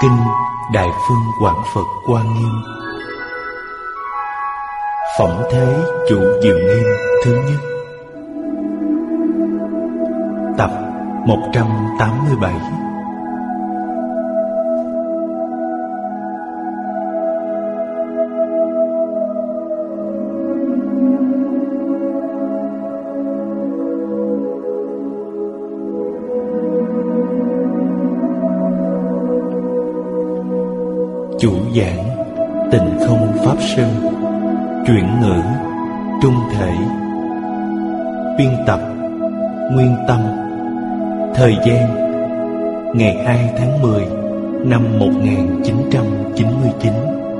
Kinh Đại Phương Quảng Phật Quan Nghiêm. Phẩm Thế Chủ Diệu Nghiêm thứ nhất. Tập 187. Chủ giảng Tịnh Không Pháp Sư. Chuyển ngữ Trung Thể. Biên tập Nguyên Tâm. Thời gian ngày 2 tháng 10 năm 1999.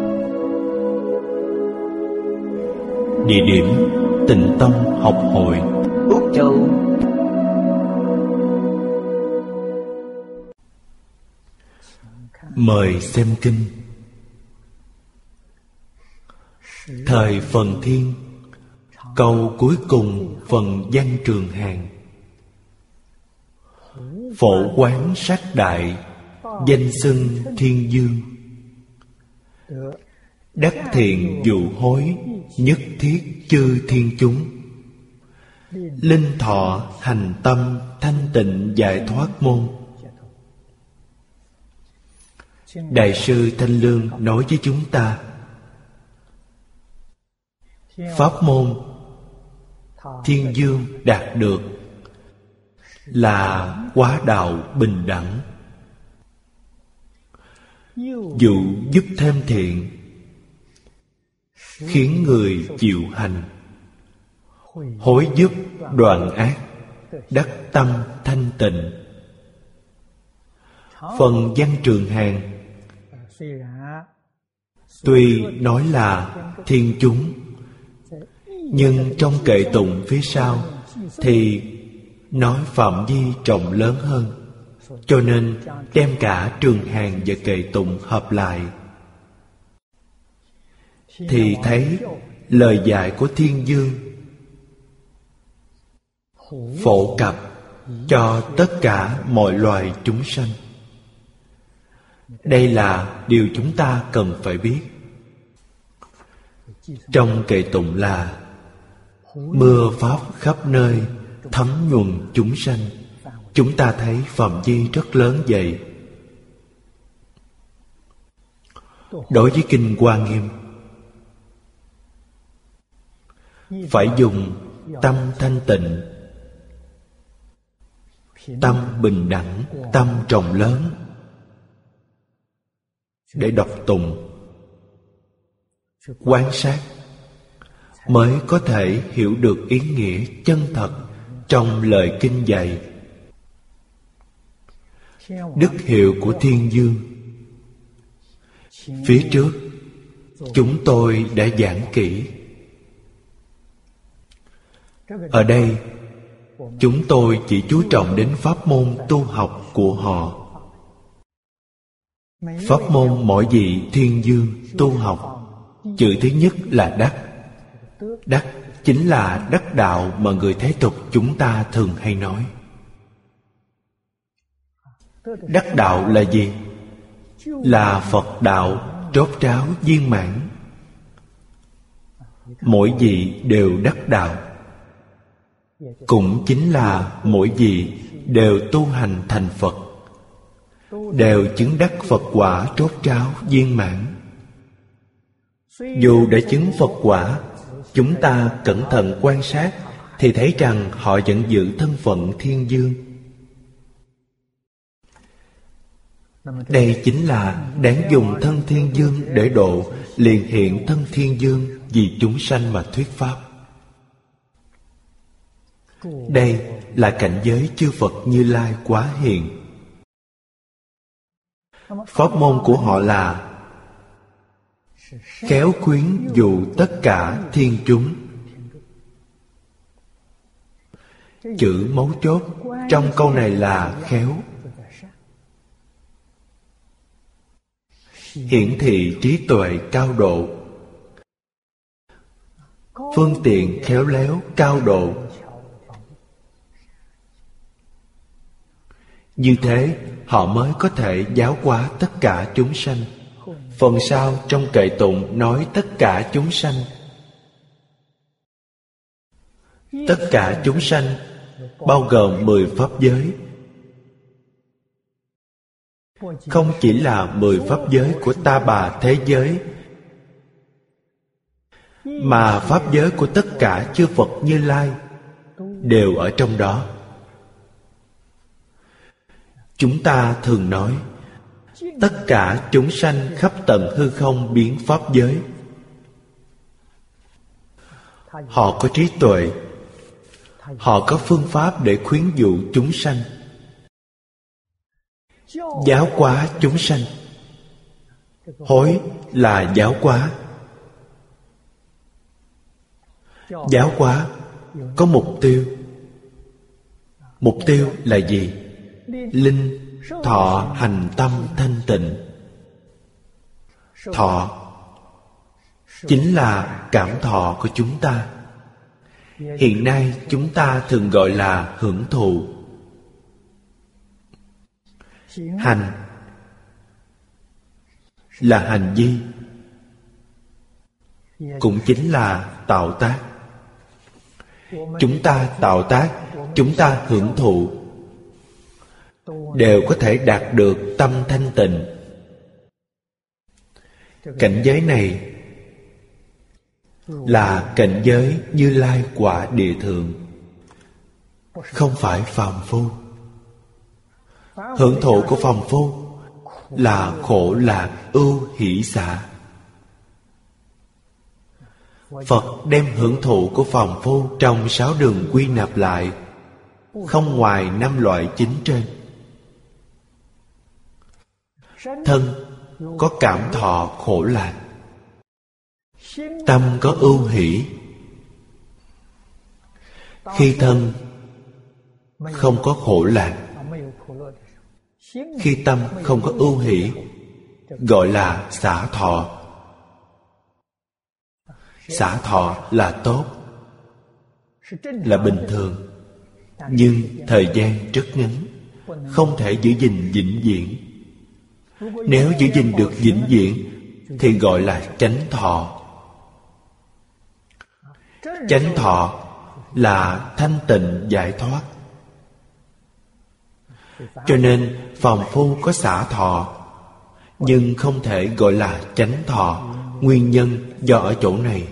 Địa điểm Tịnh Tông Học Hội, Úc Châu. Mời xem kinh. Thời Phần Thiên, câu cuối cùng phần Văn Trường Hàng. Phổ quán sát đại, danh xưng Thiên Dương. Đắc thiện dụ hối, nhất thiết chư thiên chúng. Linh thọ hành tâm, thanh tịnh giải thoát môn. Đại sư Thanh Lương nói với chúng ta, pháp môn Thiên Dương đạt được là quá đạo bình đẳng. Dụ giúp thêm thiện, khiến người chịu hành. Hối giúp đoạn ác, đắc tâm thanh tịnh. Phần Văn Trường Hàng tuy nói là thiên chúng, nhưng trong kệ tụng phía sau thì nói phạm vi rộng lớn hơn, cho nên đem cả Trường Hàng và kệ tụng hợp lại thì thấy lời dạy của Thiên Dương phổ cập cho tất cả mọi loài chúng sanh. Đây là điều chúng ta cần phải biết. Trong kệ tụng là mưa pháp khắp nơi, thấm nhuần chúng sanh. Chúng ta thấy phạm vi rất lớn vậy. Đối với Kinh Hoa Nghiêm, phải dùng tâm thanh tịnh, tâm bình đẳng, tâm rộng lớn để đọc tụng, quan sát, mới có thể hiểu được ý nghĩa chân thật trong lời kinh dạy. Đức hiệu của Thiên Dương phía trước chúng tôi đã giảng kỹ. Ở đây chúng tôi chỉ chú trọng đến pháp môn tu học của họ. Pháp môn mỗi vị Thiên Dương tu học, chữ thứ nhất là đắc. Đắc chính là đắc đạo mà người thế tục chúng ta thường hay nói. Đắc đạo là gì? Là Phật đạo rốt ráo viên mãn. Mỗi vị đều đắc đạo, cũng chính là mỗi vị đều tu hành thành Phật, đều chứng đắc Phật quả rốt ráo viên mãn. Dù đã chứng Phật quả, chúng ta cẩn thận quan sát thì thấy rằng họ vẫn giữ thân phận Thiên Dương. Đây chính là đáng dùng thân Thiên Dương để độ, liền hiện thân Thiên Dương vì chúng sanh mà thuyết pháp. Đây là cảnh giới chư Phật Như Lai quá hiện. Pháp môn của họ là khéo khuyến dụ tất cả thiên chúng. Chữ mấu chốt trong câu này là khéo. Hiển thị trí tuệ cao độ, phương tiện khéo léo cao độ. Như thế họ mới có thể giáo hóa tất cả chúng sanh. Phần sau trong kệ tụng nói tất cả chúng sanh. Tất cả chúng sanh bao gồm 10 pháp giới. Không chỉ là 10 pháp giới của ta bà thế giới, mà pháp giới của tất cả chư Phật Như Lai đều ở trong đó. Chúng ta thường nói tất cả chúng sanh khắp tận hư không biến pháp giới. Họ có trí tuệ, họ có phương pháp để khuyến dụ chúng sanh, giáo hóa chúng sanh. Hối là giáo hóa. Giáo hóa có mục tiêu. Mục tiêu là gì? Linh thọ hành tâm thanh tịnh. Thọ chính là cảm thọ của chúng ta. Hiện nay chúng ta thường gọi là hưởng thụ. Hành là hành vi, cũng chính là tạo tác. Chúng ta tạo tác, chúng ta hưởng thụ, đều có thể đạt được tâm thanh tịnh. Cảnh giới này là cảnh giới Như Lai quả địa thượng, không phải phàm phu. Hưởng thụ của phàm phu là khổ lạc ưu hỷ xả. Phật đem hưởng thụ của phàm phu trong 6 đường quy nạp lại, không ngoài 5 loại chính trên. Thân có cảm thọ khổ lạc, tâm có ưu hỷ. Khi thân không có khổ lạc, khi tâm không có ưu hỷ, gọi là xả thọ. Xả thọ là tốt, là bình thường, nhưng thời gian rất ngắn, không thể giữ gìn vĩnh viễn. Nếu giữ gìn được vĩnh viễn thì gọi là chánh thọ. Chánh thọ là thanh tịnh giải thoát. Cho nên phàm phu có xả thọ, nhưng không thể gọi là chánh thọ. Nguyên nhân do ở chỗ này.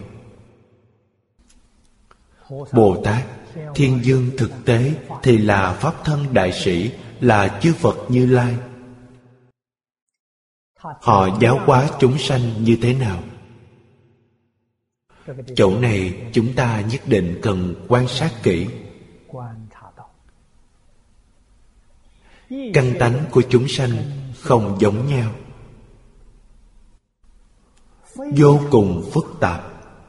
Bồ Tát, Thiên Dương thực tế thì là Pháp thân đại sĩ, là chư Phật Như Lai. Họ giáo hóa chúng sanh như thế nào? Chỗ này chúng ta nhất định cần quan sát kỹ. Căn tánh của chúng sanh không giống nhau, vô cùng phức tạp.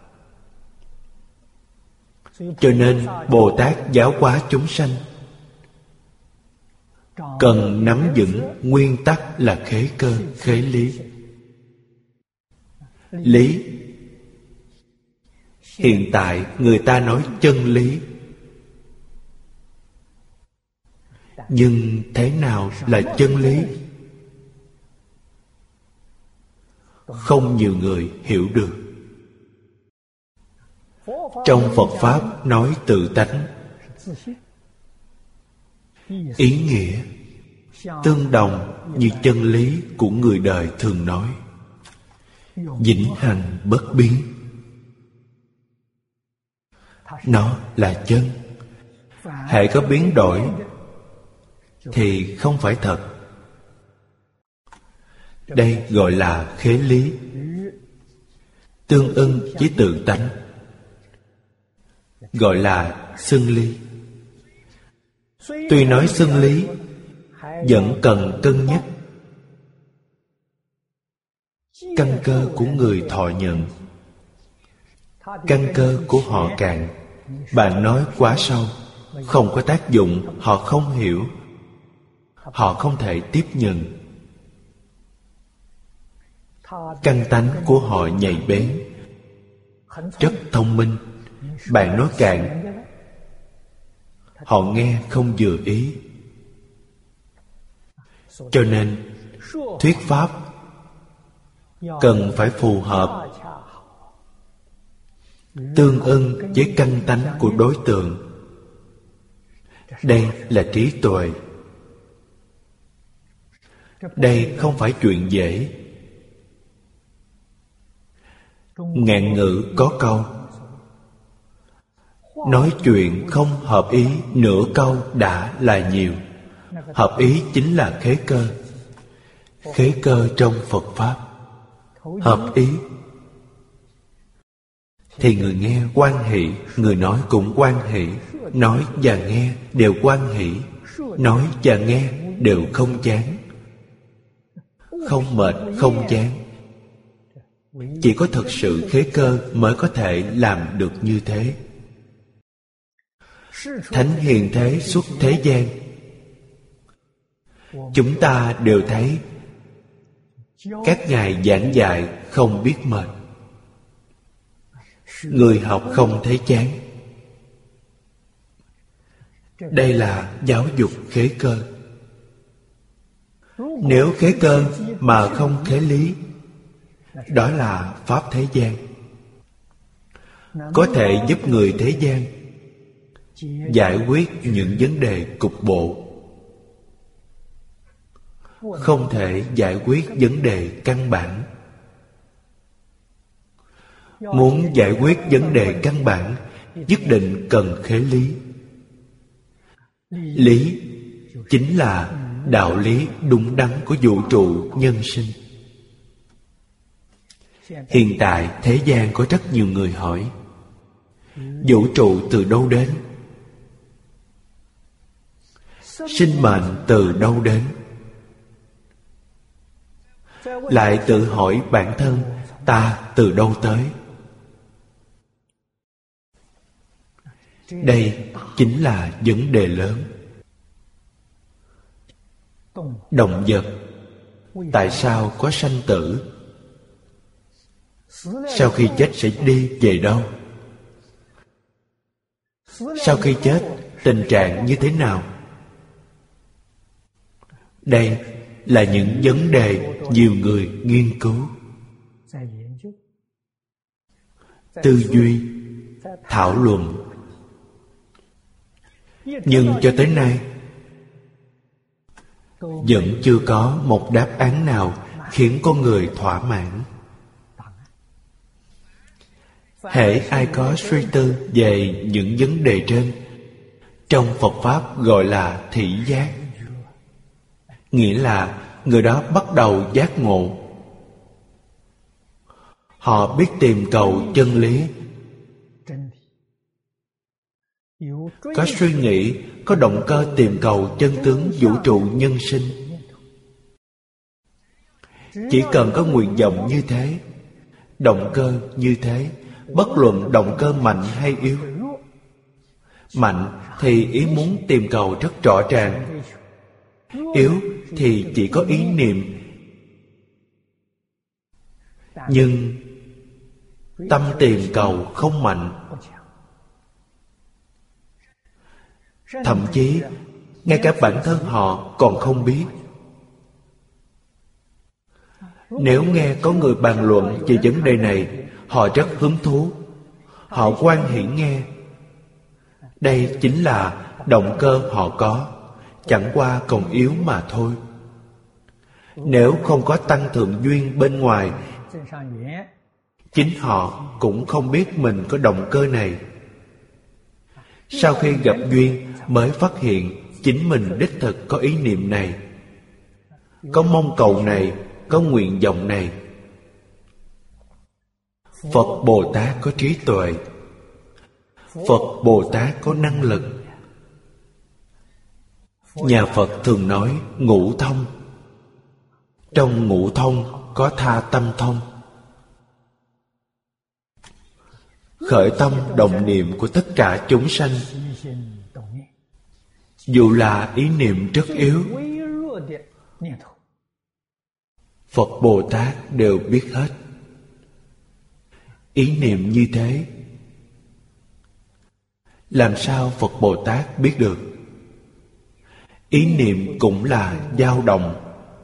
Cho nên Bồ Tát giáo hóa chúng sanh cần nắm vững nguyên tắc là khế cơ, khế lý. Lý, hiện tại người ta nói chân lý, nhưng thế nào là chân lý? Không nhiều người hiểu được. Trong Phật Pháp nói tự tánh, ý nghĩa tương đồng như chân lý của người đời thường nói, vĩnh hằng bất biến. Nó là chân. Hễ có biến đổi thì không phải thật. Đây gọi là khế lý, tương ưng với tự tánh, gọi là xưng lý. Tuy nói xưng lý, vẫn cần cân nhắc căn cơ của người thọ nhận. Căn cơ của họ cạn, bạn nói quá sâu, không có tác dụng, họ không hiểu, họ không thể tiếp nhận. Căn tánh của họ nhạy bén, rất thông minh. Bạn nói cạn, họ nghe không vừa ý. Cho nên thuyết pháp cần phải phù hợp, tương ưng với căn tánh của đối tượng. Đây là trí tuệ. Đây không phải chuyện dễ. Ngạn ngữ có câu: nói chuyện không hợp ý nửa câu đã là nhiều. Hợp ý chính là khế cơ. Khế cơ trong Phật Pháp. Hợp ý thì người nghe hoan hỷ, người nói cũng hoan hỷ. Nói và nghe đều hoan hỷ. Nói và nghe đều không chán, không mệt, không chán. Chỉ có thực sự khế cơ mới có thể làm được như thế. Thánh hiền thế xuất thế gian, chúng ta đều thấy các ngài giảng dạy không biết mệt, người học không thấy chán. Đây là giáo dục khế cơ. Nếu khế cơ mà không khế lý, đó là pháp thế gian. Có thể giúp người thế gian giải quyết những vấn đề cục bộ, không thể giải quyết vấn đề căn bản. Muốn giải quyết vấn đề căn bản, nhất định cần khế lý. Lý chính là đạo lý đúng đắn của vũ trụ nhân sinh. Hiện tại thế gian có rất nhiều người hỏi: vũ trụ từ đâu đến? Sinh mệnh từ đâu đến? Lại tự hỏi bản thân: ta từ đâu tới? Đây chính là vấn đề lớn. Động vật tại sao có sanh tử? Sau khi chết sẽ đi về đâu? Sau khi chết, tình trạng như thế nào? Đây là những vấn đề nhiều người nghiên cứu, tư duy, thảo luận. Nhưng cho tới nay vẫn chưa có một đáp án nào khiến con người thỏa mãn. Hễ ai có suy tư về những vấn đề trên, trong Phật Pháp gọi là thị giác. Nghĩa là người đó bắt đầu giác ngộ. Họ biết tìm cầu chân lý, có suy nghĩ, có động cơ tìm cầu chân tướng vũ trụ nhân sinh. Chỉ cần có nguyện vọng như thế, động cơ như thế, bất luận động cơ mạnh hay yếu. Mạnh thì ý muốn tìm cầu rất rõ ràng, yếu thì chỉ có ý niệm. Nhưng tâm tìm cầu không mạnh. Thậm chí ngay cả bản thân họ còn không biết. Nếu nghe có người bàn luận về vấn đề này, họ rất hứng thú, họ hoan hỉ nghe. Đây chính là động cơ họ có, chẳng qua còn yếu mà thôi. Nếu không có tăng thượng duyên bên ngoài, chính họ cũng không biết mình có động cơ này. Sau khi gặp duyên mới phát hiện chính mình đích thực có ý niệm này, có mong cầu này, có nguyện vọng này. Phật Bồ Tát có trí tuệ, Phật Bồ Tát có năng lực. Nhà Phật thường nói ngũ thông. Trong ngũ thông có tha tâm thông. Khởi tâm động niệm của tất cả chúng sanh, dù là ý niệm rất yếu, Phật Bồ Tát đều biết hết. Ý niệm như thế, làm sao Phật Bồ Tát biết được? Ý niệm cũng là dao động.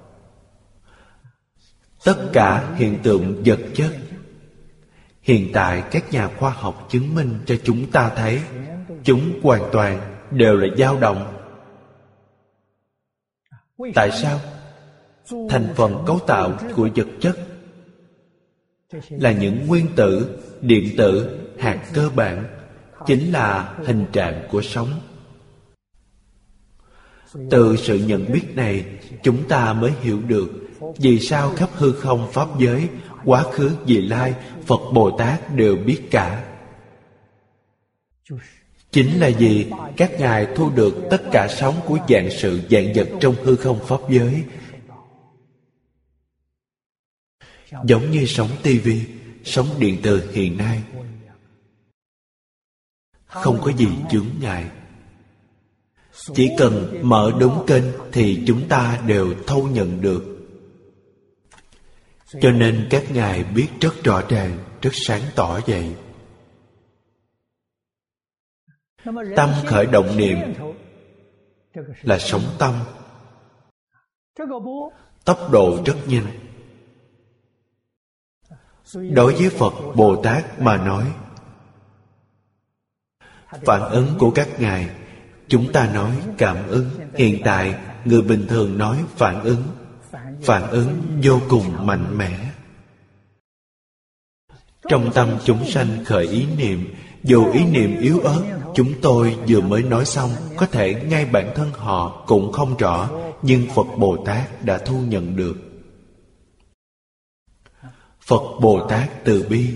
Tất cả hiện tượng vật chất, hiện tại các nhà khoa học chứng minh cho chúng ta thấy chúng hoàn toàn đều là dao động. Tại sao? Thành phần cấu tạo của vật chất là những nguyên tử, điện tử, hạt cơ bản, chính là hình trạng của sống. Từ sự nhận biết này, chúng ta mới hiểu được vì sao khắp hư không pháp giới, quá khứ vị lai, Phật Bồ Tát đều biết cả. Chính là vì các ngài thu được tất cả sóng của vạn sự vạn vật trong hư không pháp giới. Giống như sóng tivi, sóng điện từ hiện nay, không có gì chướng ngại. Chỉ cần mở đúng kênh thì chúng ta đều thâu nhận được. Cho nên các ngài biết rất rõ ràng, rất sáng tỏ vậy. Tâm khởi động niệm là sóng tâm, tốc độ rất nhanh. Đối với Phật Bồ Tát mà nói, phản ứng của các ngài, chúng ta nói cảm ứng. Hiện tại người bình thường nói phản ứng. Phản ứng vô cùng mạnh mẽ. Trong tâm chúng sanh khởi ý niệm, dù ý niệm yếu ớt, chúng tôi vừa mới nói xong, có thể ngay bản thân họ cũng không rõ, nhưng Phật Bồ Tát đã thu nhận được. Phật Bồ Tát từ bi.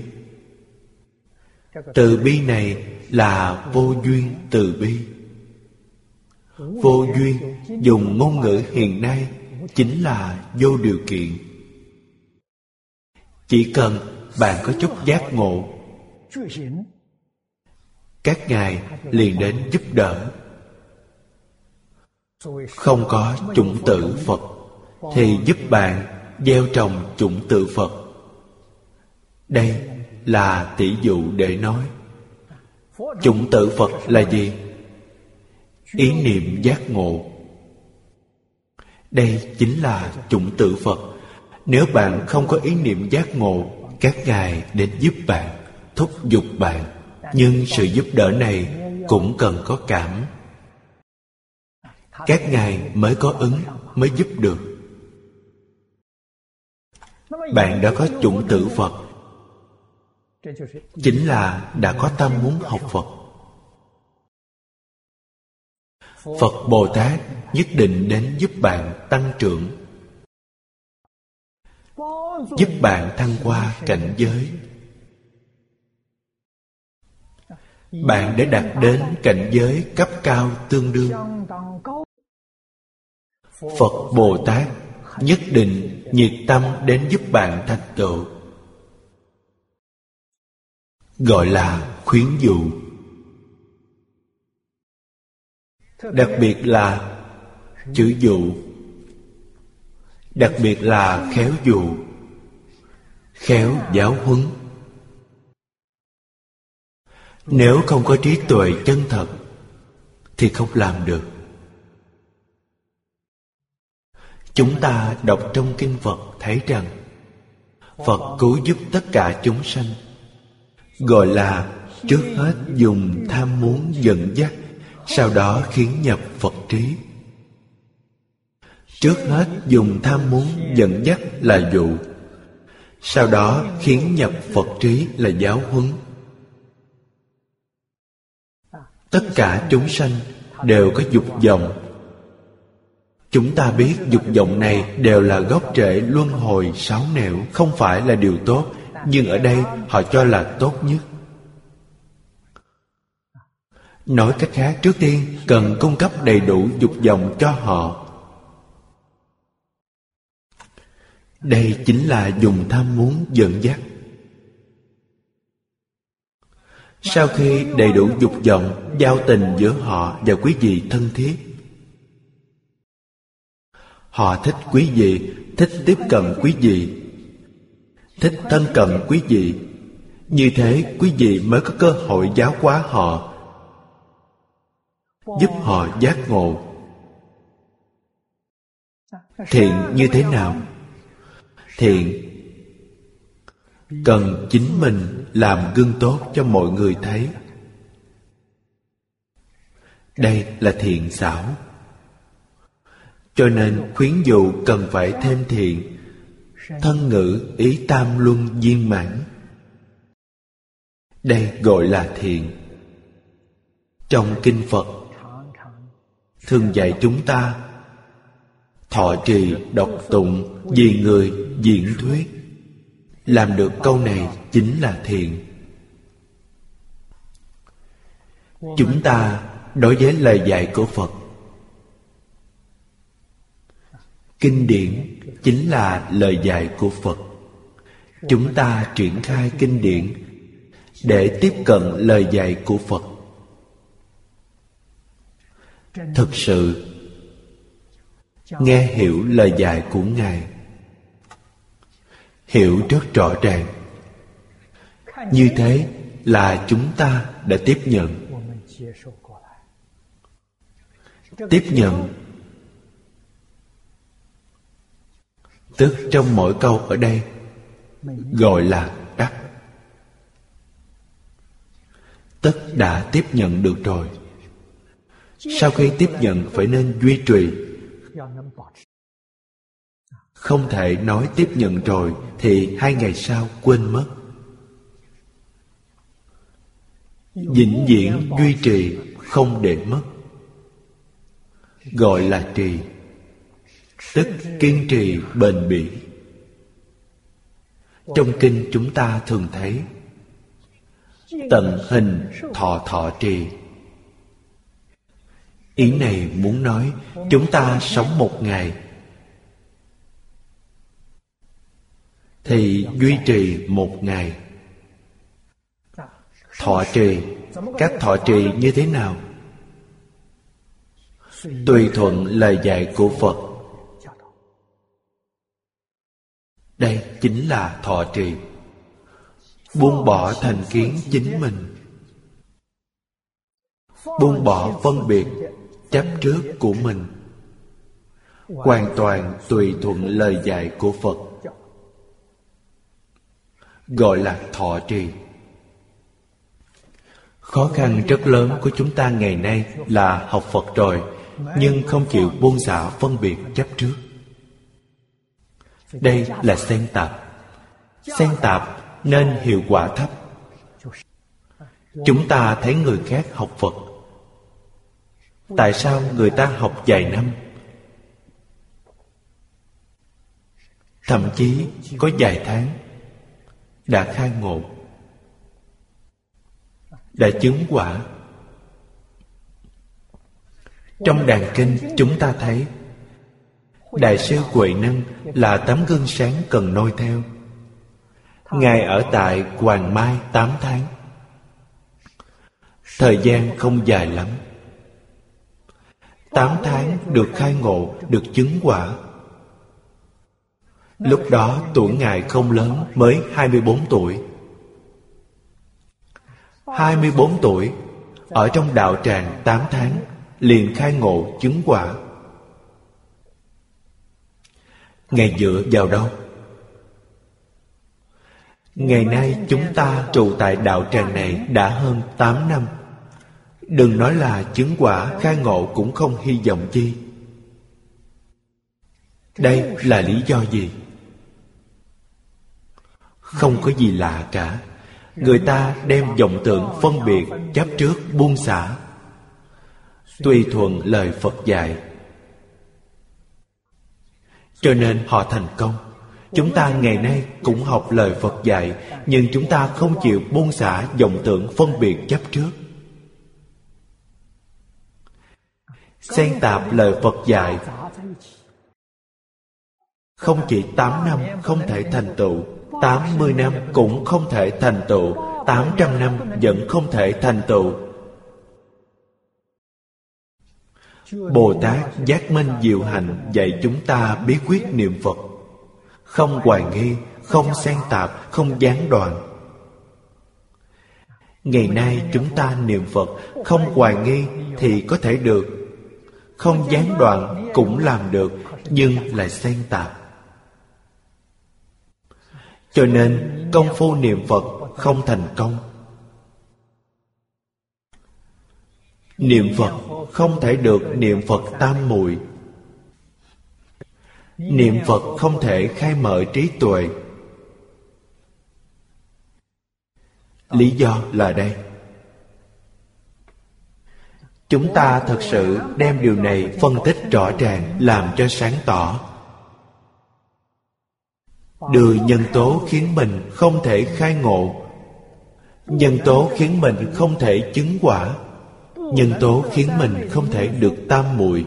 Từ bi này là vô duyên từ bi. Vô duyên dùng ngôn ngữ hiện nay chính là vô điều kiện. Chỉ cần bạn có chút giác ngộ, các ngài liền đến giúp đỡ. Không có chủng tử Phật thì giúp bạn gieo trồng chủng tử Phật. Đây là tỷ dụ để nói. Chủng tử Phật là gì? Ý niệm giác ngộ. Đây chính là chủng tử Phật. Nếu bạn không có ý niệm giác ngộ, các ngài đến giúp bạn, thúc giục bạn. Nhưng sự giúp đỡ này cũng cần có cảm. Các ngài mới có ứng, mới giúp được. Bạn đã có chủng tử Phật, chính là đã có tâm muốn học Phật. Phật Bồ Tát nhất định đến giúp bạn tăng trưởng, giúp bạn thăng qua cảnh giới. Bạn đã đạt đến cảnh giới cấp cao tương đương, Phật Bồ Tát nhất định nhiệt tâm đến giúp bạn thành tựu. Gọi là khuyến dụ. Đặc biệt là chữ dụ, đặc biệt là khéo dụ, khéo giáo huấn. Nếu không có trí tuệ chân thật thì không làm được. Chúng ta đọc trong kinh Phật thấy rằng Phật cứu giúp tất cả chúng sanh, gọi là trước hết dùng tham muốn dẫn dắt, sau đó khiến nhập Phật trí. Trước hết dùng tham muốn dẫn dắt là dụ, sau đó khiến nhập Phật trí là giáo huấn. Tất cả chúng sanh đều có dục vọng. Chúng ta biết dục vọng này đều là gốc rễ luân hồi sáu nẻo, không phải là điều tốt, nhưng ở đây họ cho là tốt nhất. Nói cách khác, trước tiên cần cung cấp đầy đủ dục vọng cho họ. Đây chính là dùng tham muốn dẫn dắt. Sau khi đầy đủ dục vọng, giao tình giữa họ và quý vị thân thiết. Họ thích quý vị, thích tiếp cận quý vị, thích thân cận quý vị. Như thế quý vị mới có cơ hội giáo hóa họ, giúp họ giác ngộ. Thiện như thế nào? Thiện cần chính mình làm gương tốt cho mọi người thấy. Đây là thiện xảo. Cho nên khuyến dụ cần phải thêm thiện, thân ngữ ý tam luân viên mãn. Đây gọi là thiện. Trong kinh Phật thường dạy chúng ta thọ trì đọc tụng vì người diễn thuyết. Làm được câu này chính là thiện. Chúng ta đối với lời dạy của Phật, kinh điển chính là lời dạy của Phật. Chúng ta triển khai kinh điển để tiếp cận lời dạy của Phật. Thực sự nghe hiểu lời dạy của Ngài, hiểu rất rõ ràng. Như thế là chúng ta đã tiếp nhận. Tiếp nhận tức trong mỗi câu ở đây gọi là đắc. Tất đã tiếp nhận được rồi. Sau khi tiếp nhận phải nên duy trì. Không thể nói tiếp nhận rồi thì 2 ngày sau quên mất. Vĩnh viễn duy trì, không để mất, gọi là trì. Tức kiên trì bền bỉ. Trong kinh chúng ta thường thấy tận hình thọ thọ trì. Ý này muốn nói chúng ta sống 1 ngày thì duy trì 1 ngày. Thọ trì, các thọ trì như thế nào? Tùy thuận lời dạy của Phật. Đây chính là thọ trì. Buông bỏ thành kiến chính mình, buông bỏ phân biệt chấp trước của mình, hoàn toàn tùy thuận lời dạy của Phật, gọi là thọ trì. Khó khăn rất lớn của chúng ta ngày nay là học Phật rồi, nhưng không chịu buông xả phân biệt chấp trước. Đây là xen tạp. Xen tạp nên hiệu quả thấp. Chúng ta thấy người khác học Phật. Tại sao người ta học vài năm, thậm chí có vài tháng đã khai ngộ, đã chứng quả? Trong đàn kinh chúng ta thấy Đại sư Huệ Năng là tấm gương sáng cần noi theo. Ngài ở tại Hoàng Mai 8 tháng. Thời gian không dài lắm. 8 tháng được khai ngộ, được chứng quả. Lúc đó tuổi Ngài không lớn, mới 24 tuổi. 24 tuổi, ở trong đạo tràng 8 tháng, liền khai ngộ chứng quả. Ngài dựa vào đâu? Ngày nay chúng ta trụ tại đạo tràng này đã hơn 8 năm. Đừng nói là chứng quả khai ngộ cũng không hy vọng chi. Đây là lý do gì? Không có gì lạ cả. Người ta đem vọng tưởng phân biệt chấp trước buông xả, tùy thuận lời Phật dạy, cho nên họ thành công. Chúng ta ngày nay cũng học lời Phật dạy, nhưng chúng ta không chịu buông xả vọng tưởng phân biệt chấp trước. Xen tạp lời Phật dạy. Không chỉ 8 năm không thể thành tựu, 80 năm cũng không thể thành tựu, 800 năm vẫn không thể thành tựu. Bồ Tát Giác Minh Diệu Hạnh dạy chúng ta bí quyết niệm Phật. Không hoài nghi, không xen tạp, không gián đoạn. Ngày nay chúng ta niệm Phật không hoài nghi thì có thể được, không gián đoạn cũng làm được, nhưng lại xen tạp. Cho nên công phu niệm Phật không thành công. Niệm Phật không thể được niệm Phật tam muội. Niệm Phật không thể khai mở trí tuệ. Lý do là đây. Chúng ta thật sự đem điều này phân tích rõ ràng, làm cho sáng tỏ. Đưa nhân tố khiến mình không thể khai ngộ, nhân tố khiến mình không thể chứng quả, nhân tố khiến mình không thể được tam muội.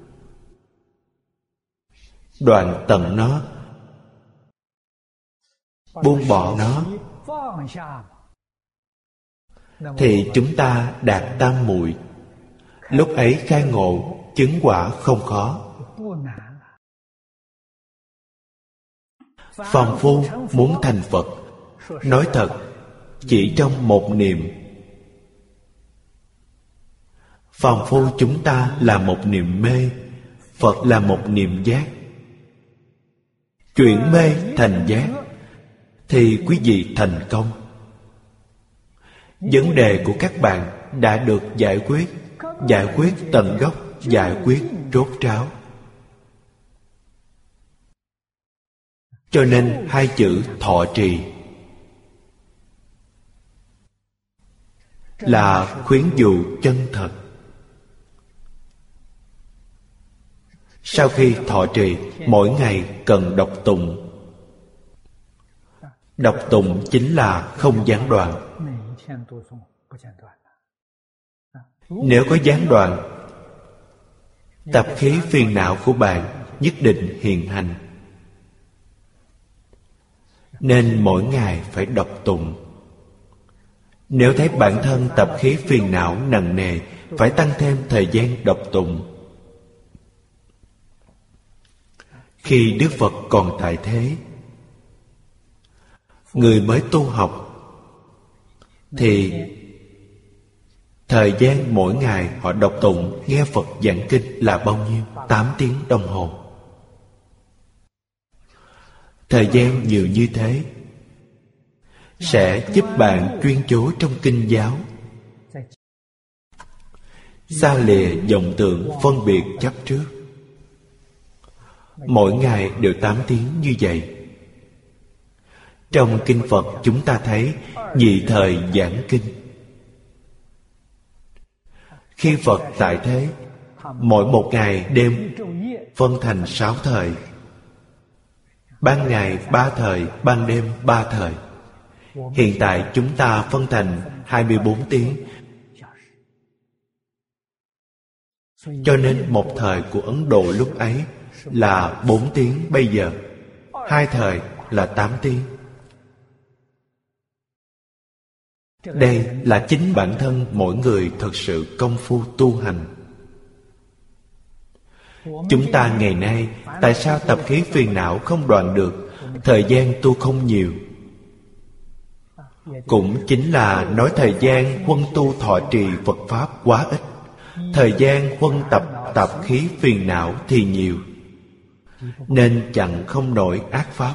Đoạn tận nó, buông bỏ nó, thì chúng ta đạt tam muội. Lúc ấy khai ngộ, chứng quả không khó. Phàm phu muốn thành Phật, nói thật, chỉ trong một niệm. Phàm phu chúng ta là một niệm mê, Phật là một niệm giác. Chuyển mê thành giác, thì quý vị thành công. Vấn đề của các bạn đã được giải quyết tận gốc, giải quyết rốt ráo. Cho nên hai chữ thọ trì là khuyến dụ chân thật. Sau khi thọ trì, mỗi ngày cần đọc tụng. Đọc tụng chính là không gián đoạn. Nếu có gián đoạn, tập khí phiền não của bạn nhất định hiện hành. Nên mỗi ngày phải đọc tụng. Nếu thấy bản thân tập khí phiền não nặng nề, phải tăng thêm thời gian đọc tụng. Khi Đức Phật còn tại thế, người mới tu học, thì thời gian mỗi ngày họ đọc tụng, nghe Phật giảng kinh là bao nhiêu? 8 tiếng đồng hồ. Thời gian nhiều như thế sẽ giúp bạn chuyên chú trong kinh giáo, xa lìa vọng tưởng phân biệt chấp trước. Mỗi ngày đều 8 tiếng như vậy. Trong kinh Phật chúng ta thấy nhị thời giảng kinh. Khi Phật tại thế, mỗi một ngày đêm phân thành 6 thời. Ban ngày 3 thời, ban đêm 3 thời. Hiện tại chúng ta phân thành 24 tiếng. Cho nên một thời của Ấn Độ lúc ấy là 4 tiếng bây giờ. 2 thời là 8 tiếng. Đây là chính bản thân mỗi người thật sự công phu tu hành. Chúng ta ngày nay tại sao tập khí phiền não không đoạn được, thời gian tu không nhiều? Cũng chính là nói thời gian huân tu thọ trì Phật Pháp quá ít, thời gian huân tập tập khí phiền não thì nhiều, nên chặn không nổi ác pháp.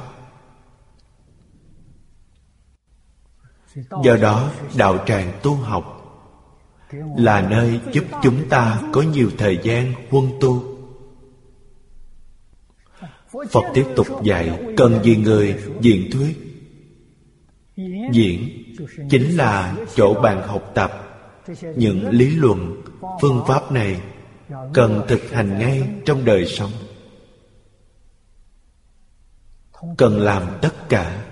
Do đó đạo tràng tu học là nơi giúp chúng ta có nhiều thời gian huân tu. Phật tiếp tục dạy cần gì người diễn thuyết. Diễn chính là chỗ bạn học tập. Những lý luận, phương pháp này cần thực hành ngay trong đời sống. Cần làm tất cả.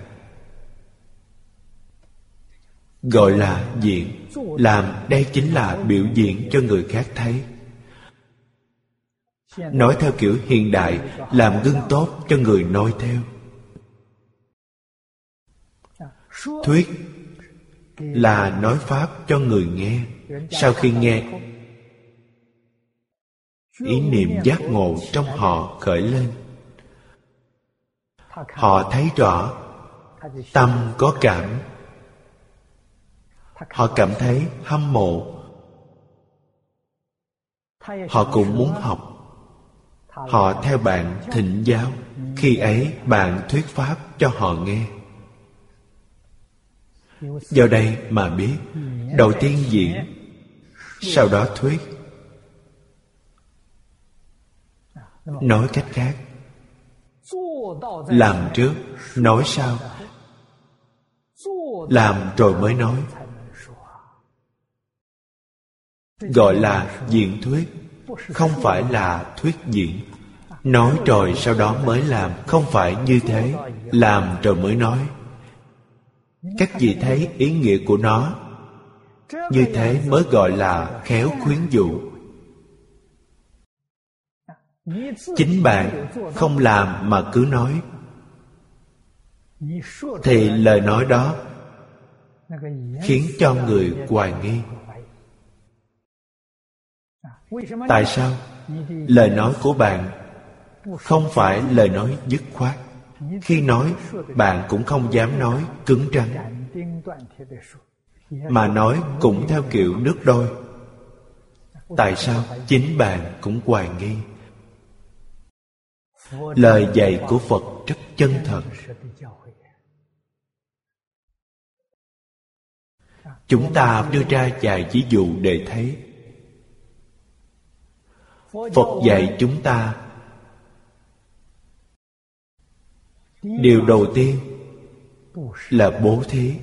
Gọi là diễn. Làm đây chính là biểu diễn cho người khác thấy. Nói theo kiểu hiện đại, làm gương tốt cho người noi theo. Thuyết là nói pháp cho người nghe. Sau khi nghe, ý niệm giác ngộ trong họ khởi lên. Họ thấy rõ, tâm có cảm. Họ cảm thấy hâm mộ. họ cũng muốn học. Họ theo bạn thỉnh giáo. Khi ấy bạn thuyết pháp cho họ nghe. Do đây mà biết, đầu tiên diễn, sau đó thuyết. Nói cách khác, làm trước, nói sau. Làm rồi mới nói, gọi là diễn thuyết, không phải là thuyết diễn. Nói rồi sau đó mới làm, không phải như thế. Làm rồi mới nói. Các vị thấy ý nghĩa của nó. Như thế mới gọi là khéo khuyến dụ. Chính bạn không làm mà cứ nói, thì lời nói đó khiến cho người hoài nghi. Tại sao? Lời nói của bạn không phải lời nói dứt khoát. Khi nói, bạn cũng không dám nói cứng rắn, mà nói cũng theo kiểu nước đôi. Tại sao? Chính bạn cũng hoài nghi. Lời dạy của Phật rất chân thật. Chúng ta đưa ra vài ví dụ để thấy. Phật dạy chúng ta, điều đầu tiên là bố thí.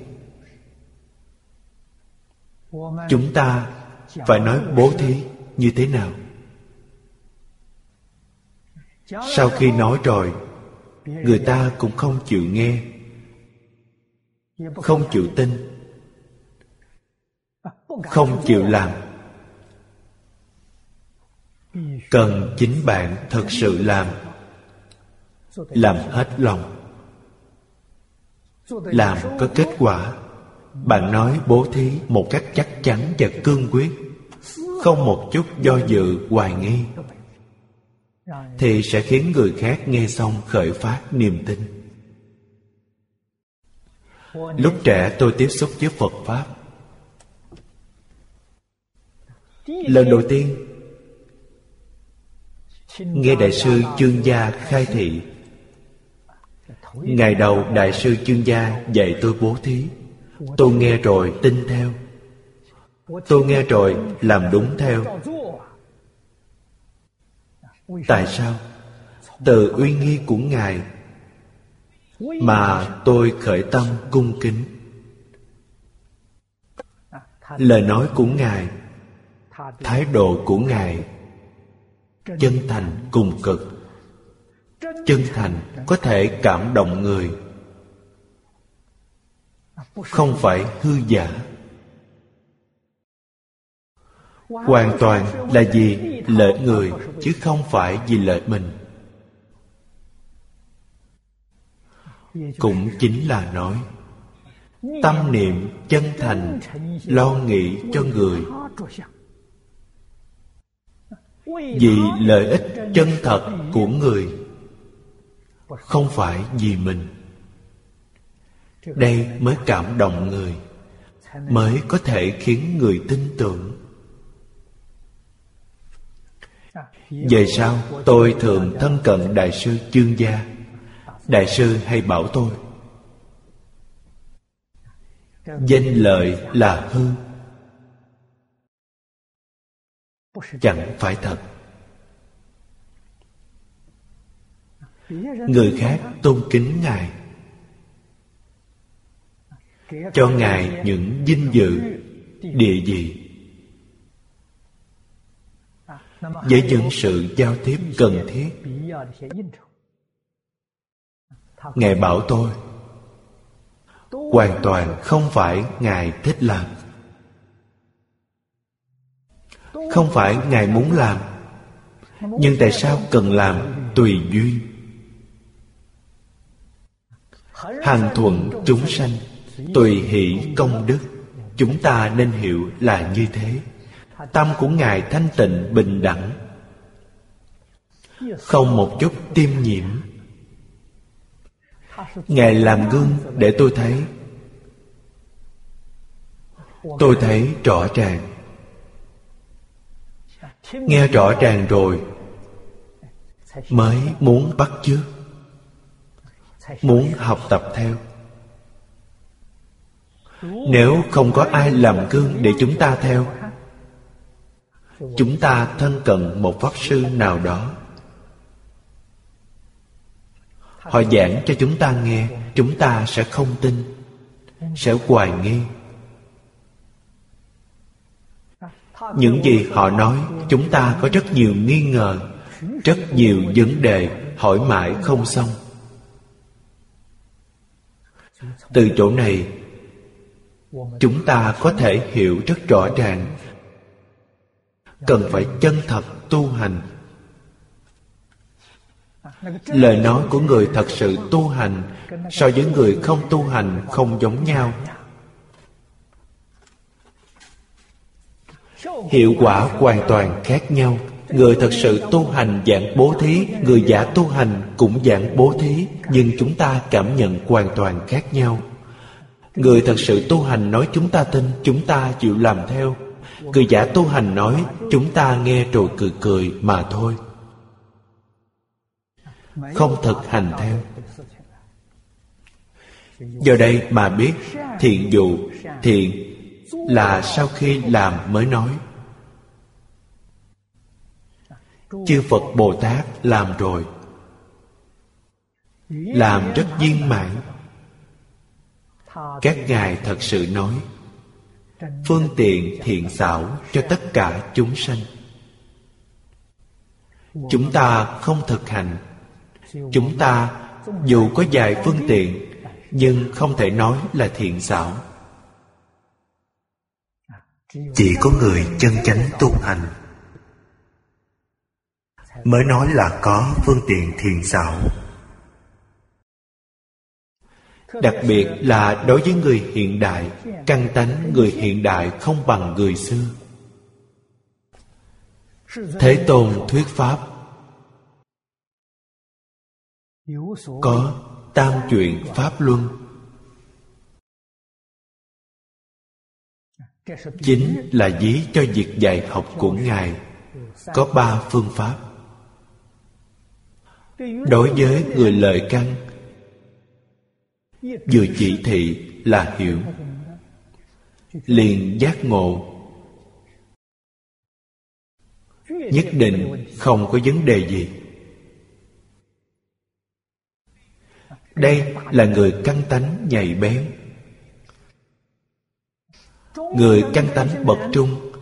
Chúng ta phải nói bố thí như thế nào? Sau khi nói rồi, người ta cũng không chịu nghe, không chịu tin, không chịu làm. Cần chính bạn thật sự làm hết lòng, làm có kết quả. Bạn nói bố thí một cách chắc chắn và cương quyết, không một chút do dự hoài nghi, thì sẽ khiến người khác nghe xong khởi phát niềm tin. Lúc trẻ tôi tiếp xúc với Phật Pháp. Lần đầu tiên nghe Đại sư Chương Gia khai thị. Ngày đầu Đại sư Chương Gia dạy tôi bố thí. Tôi nghe rồi tin theo. Tôi nghe rồi làm đúng theo. Tại sao? Từ uy nghi của Ngài mà tôi khởi tâm cung kính. Lời nói của Ngài, thái độ của Ngài chân thành cùng cực. Chân thành có thể cảm động người, không phải hư giả. Hoàn toàn là vì lợi người, chứ không phải vì lợi mình. Cũng chính là nói, tâm niệm chân thành lo nghĩ cho người, vì lợi ích chân thật của người, không phải vì mình. Đây mới cảm động người, mới có thể khiến người tin tưởng. Về sau tôi thường thân cận Đại sư Chương Gia. Đại sư hay bảo tôi, danh lợi là hư, chẳng phải thật. Người khác tôn kính Ngài, cho Ngài những vinh dự, địa vị, với những sự giao tiếp cần thiết. Ngài bảo tôi, hoàn toàn không phải Ngài thích làm, không phải Ngài muốn làm, nhưng tại sao cần làm? Tùy duyên. Hằng thuận chúng sanh, tùy hỷ công đức. Chúng ta nên hiểu là như thế. Tâm của Ngài thanh tịnh bình đẳng, không một chút tiêm nhiễm. Ngài làm gương để tôi thấy. Tôi thấy rõ ràng. nghe rõ ràng rồi mới muốn bắt chước, muốn học tập theo. Nếu không có ai làm gương để chúng ta theo, chúng ta thân cận một pháp sư nào đó, họ giảng cho chúng ta nghe, chúng ta sẽ không tin, sẽ hoài nghi. Những gì họ nói, chúng ta có rất nhiều nghi ngờ, rất nhiều vấn đề hỏi mãi không xong. Từ chỗ này, chúng ta có thể hiểu rất rõ ràng, cần phải chân thật tu hành. Lời nói của người thật sự tu hành so với người không tu hành không giống nhau. Hiệu quả hoàn toàn khác nhau. Người thật sự tu hành giảng bố thí, người giả tu hành cũng giảng bố thí, nhưng chúng ta cảm nhận hoàn toàn khác nhau. Người thật sự tu hành nói chúng ta tin, chúng ta chịu làm theo. Người giả tu hành nói chúng ta nghe rồi cười cười mà thôi, không thực hành theo. Do đây mà biết thiện dụ, thiện là sau khi làm mới nói. Chư Phật Bồ Tát làm rồi, làm rất viên mãn. Các ngài thật sự nói phương tiện thiện xảo cho tất cả chúng sanh. Chúng ta không thực hành, chúng ta dù có vài phương tiện nhưng không thể nói là thiện xảo. Chỉ có người chân chánh tu hành mới nói là có phương tiện thiện xảo. Đặc biệt là đối với người hiện đại, căn tánh người hiện đại không bằng người xưa. Thế Tôn thuyết pháp có tam chuyện pháp luân, chính là ví cho việc dạy học của ngài có 3 phương pháp. Đối với người lợi căn, vừa chỉ thị là hiểu, liền giác ngộ, nhất định không có vấn đề gì. Đây là người căn tánh nhạy bén. Người căn tánh bậc trung,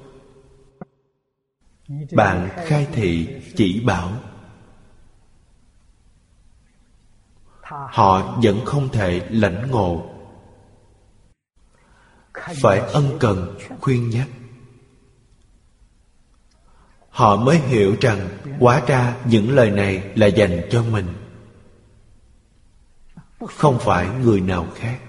bạn khai thị chỉ bảo, họ vẫn không thể lãnh ngộ, phải ân cần khuyên nhắc, họ mới hiểu rằng hóa ra những lời này là dành cho mình, không phải người nào khác.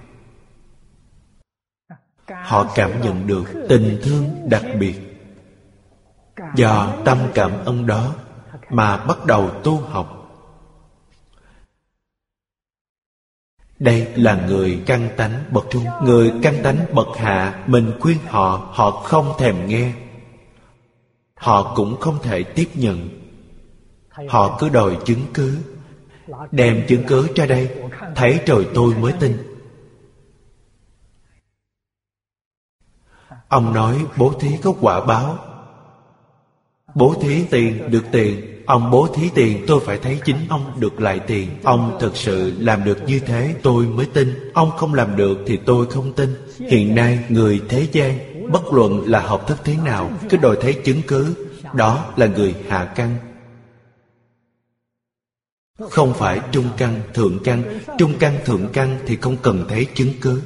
Họ cảm nhận được tình thương đặc biệt, do tâm cảm ơn đó mà bắt đầu tu học. Đây là người căn tánh bậc trung. Người căn tánh bậc hạ, mình khuyên họ, họ không thèm nghe, họ cũng không thể tiếp nhận. Họ cứ đòi chứng cứ, đem chứng cứ ra đây, thấy rồi tôi mới tin. Ông nói bố thí có quả báo, bố thí tiền được tiền. Ông bố thí tiền, tôi phải thấy chính ông được lại tiền. Ông thực sự làm được như thế tôi mới tin. Ông không làm được thì tôi không tin. Hiện nay người thế gian, bất luận là học thức thế nào, cứ đòi thấy chứng cứ, đó là người hạ căn, không phải trung căn, thượng căn. Trung căn, thượng căn thì không cần thấy chứng cứ.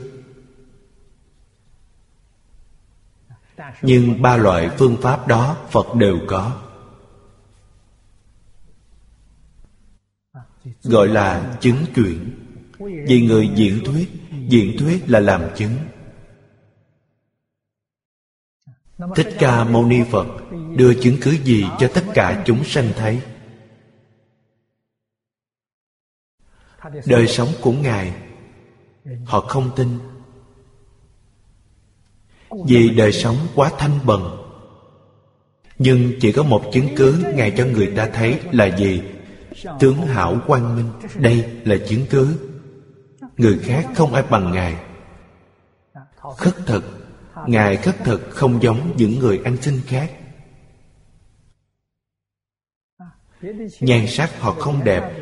Nhưng 3 loại phương pháp đó Phật đều có, gọi là chứng chuyển. Vì người diễn thuyết là làm chứng. Thích Ca Mâu Ni Phật đưa chứng cứ gì cho tất cả chúng sanh thấy? Đời sống của ngài họ không tin, vì đời sống quá thanh bần. Nhưng chỉ có một chứng cứ Ngài cho người ta thấy là gì? Tướng hảo quang minh. Đây là chứng cứ. Người khác không ai bằng Ngài. Khất thực, Ngài khất thực không giống những người ăn xin khác. Nhan sắc họ không đẹp,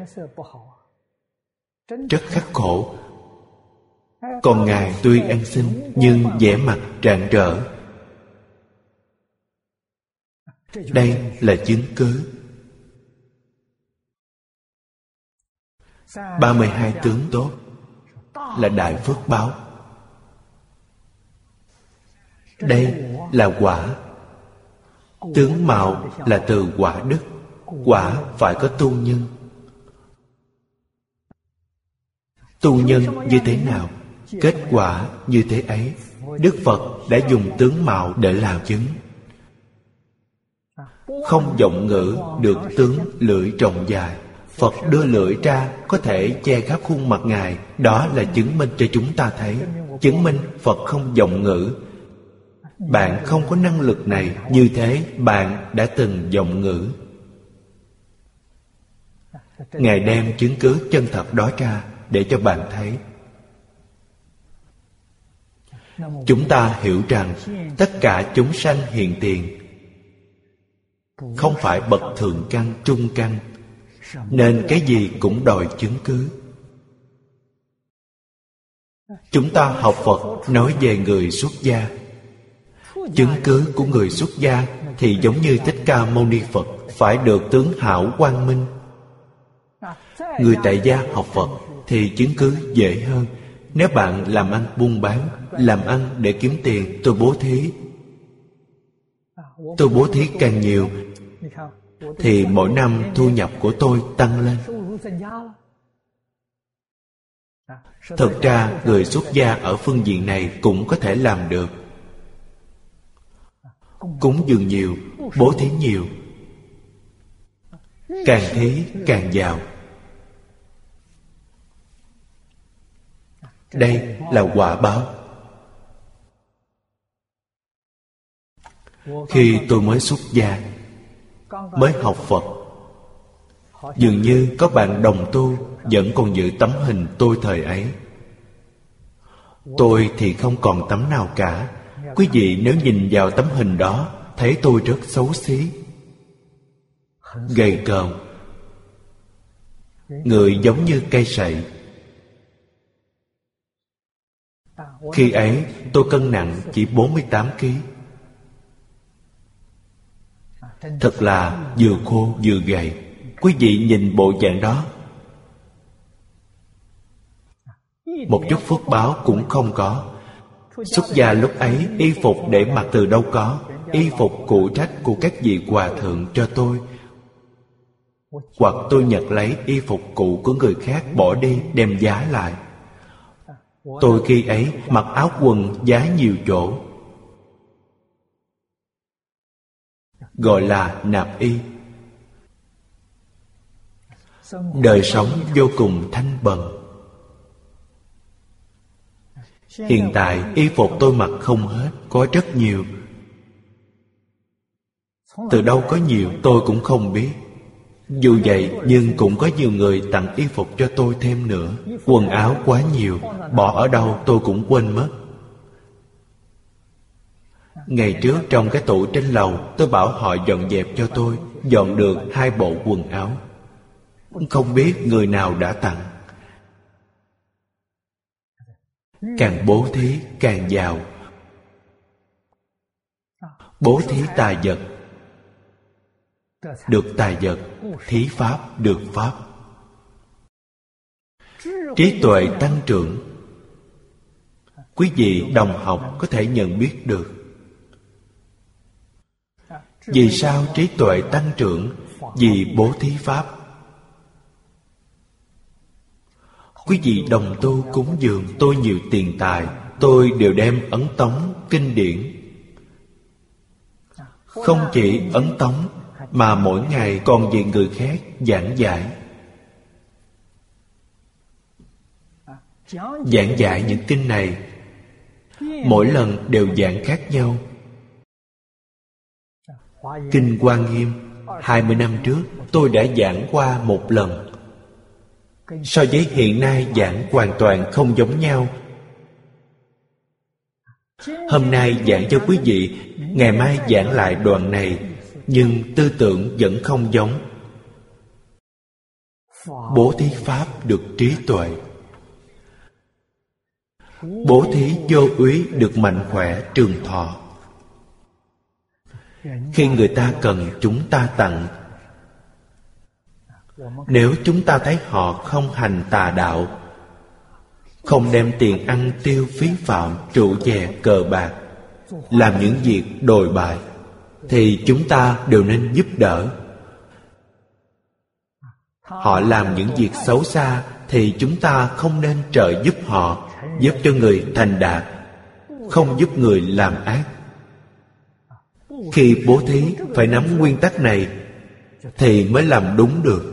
rất khắc khổ. Còn Ngài tuy ăn xin nhưng vẻ mặt rạng rỡ. Đây là chứng cứ. 32 tướng tốt là đại phước báo. Đây là quả. Tướng mạo là từ quả đức. Quả phải có tu nhân. Tu nhân như thế nào? Kết quả như thế ấy. Đức Phật đã dùng tướng mạo để làm chứng. Không vọng ngữ được tướng lưỡi rộng dài. Phật đưa lưỡi ra có thể che khắp khuôn mặt Ngài. Đó là chứng minh cho chúng ta thấy. Chứng minh Phật không vọng ngữ. Bạn không có năng lực này. Như thế bạn đã từng vọng ngữ. Ngài đem chứng cứ chân thật đó ra để cho bạn thấy. Chúng ta hiểu rằng tất cả chúng sanh hiện tiền không phải bậc thượng căn, trung căn, nên cái gì cũng đòi chứng cứ. Chúng ta học Phật nói về người xuất gia. Chứng cứ của người xuất gia thì giống như Thích Ca Mâu Ni Phật, phải được tướng hảo quang minh. Người tại gia học Phật thì chứng cứ dễ hơn. Nếu bạn làm ăn buôn bán, làm ăn để kiếm tiền, tôi bố thí. Tôi bố thí càng nhiều thì mỗi năm thu nhập của tôi tăng lên. Thực ra người xuất gia ở phương diện này cũng có thể làm được. Cúng dường nhiều, bố thí nhiều, càng thí càng giàu. Đây là quả báo. Khi tôi mới xuất gia, mới học Phật, dường như có bạn đồng tu vẫn còn giữ tấm hình tôi thời ấy. Tôi thì không còn tấm nào cả. Quý vị nếu nhìn vào tấm hình đó, thấy tôi rất xấu xí, gầy còm, người giống như cây sậy. Khi ấy tôi cân nặng chỉ 48 kg. Thật là vừa khô vừa gầy. Quý vị nhìn bộ dạng đó, một chút phước báo cũng không có. Xuất gia lúc ấy, y phục để mặc từ đâu có. Y phục cụ trách của các vị hòa thượng cho tôi, hoặc tôi nhặt lấy y phục cũ của người khác bỏ đi đem giá lại. Tôi khi ấy mặc áo quần giá nhiều chỗ, gọi là nạp y. Đời sống vô cùng thanh bần. Hiện tại y phục tôi mặc không hết, có rất nhiều. Từ đâu có nhiều tôi cũng không biết. Dù vậy nhưng cũng có nhiều người tặng y phục cho tôi thêm nữa. Quần áo quá nhiều, bỏ ở đâu tôi cũng quên mất. Ngày trước trong cái tủ trên lầu, tôi bảo họ dọn dẹp cho tôi. Dọn được 2 bộ quần áo. Không biết người nào đã tặng. Càng bố thí càng giàu. Bố thí tài vật được tài vật, thí pháp được pháp. Trí tuệ tăng trưởng. Quý vị đồng học có thể nhận biết được. Vì sao trí tuệ tăng trưởng? Vì bố thí pháp. Quý vị đồng tu cúng dường tôi nhiều tiền tài, tôi đều đem ấn tống kinh điển. Không chỉ ấn tống mà mỗi ngày còn vì người khác giảng giải. Giảng giải những kinh này mỗi lần đều giảng khác nhau. Kinh Hoa Nghiêm 20 năm trước tôi đã giảng qua một lần. So với hiện nay giảng hoàn toàn không giống nhau. Hôm nay giảng cho quý vị, ngày mai giảng lại đoạn này, nhưng tư tưởng vẫn không giống. Bố thí pháp được trí tuệ, bố thí vô úy được mạnh khỏe trường thọ. Khi người ta cần chúng ta tặng, nếu chúng ta thấy họ không hành tà đạo, không đem tiền ăn tiêu phí phạm, trụ chè, cờ bạc, làm những việc đồi bại, thì chúng ta đều nên giúp đỡ. Họ làm những việc xấu xa thì chúng ta không nên trợ giúp họ, giúp cho người thành đạt, không giúp người làm ác. Khi bố thí phải nắm nguyên tắc này thì mới làm đúng được.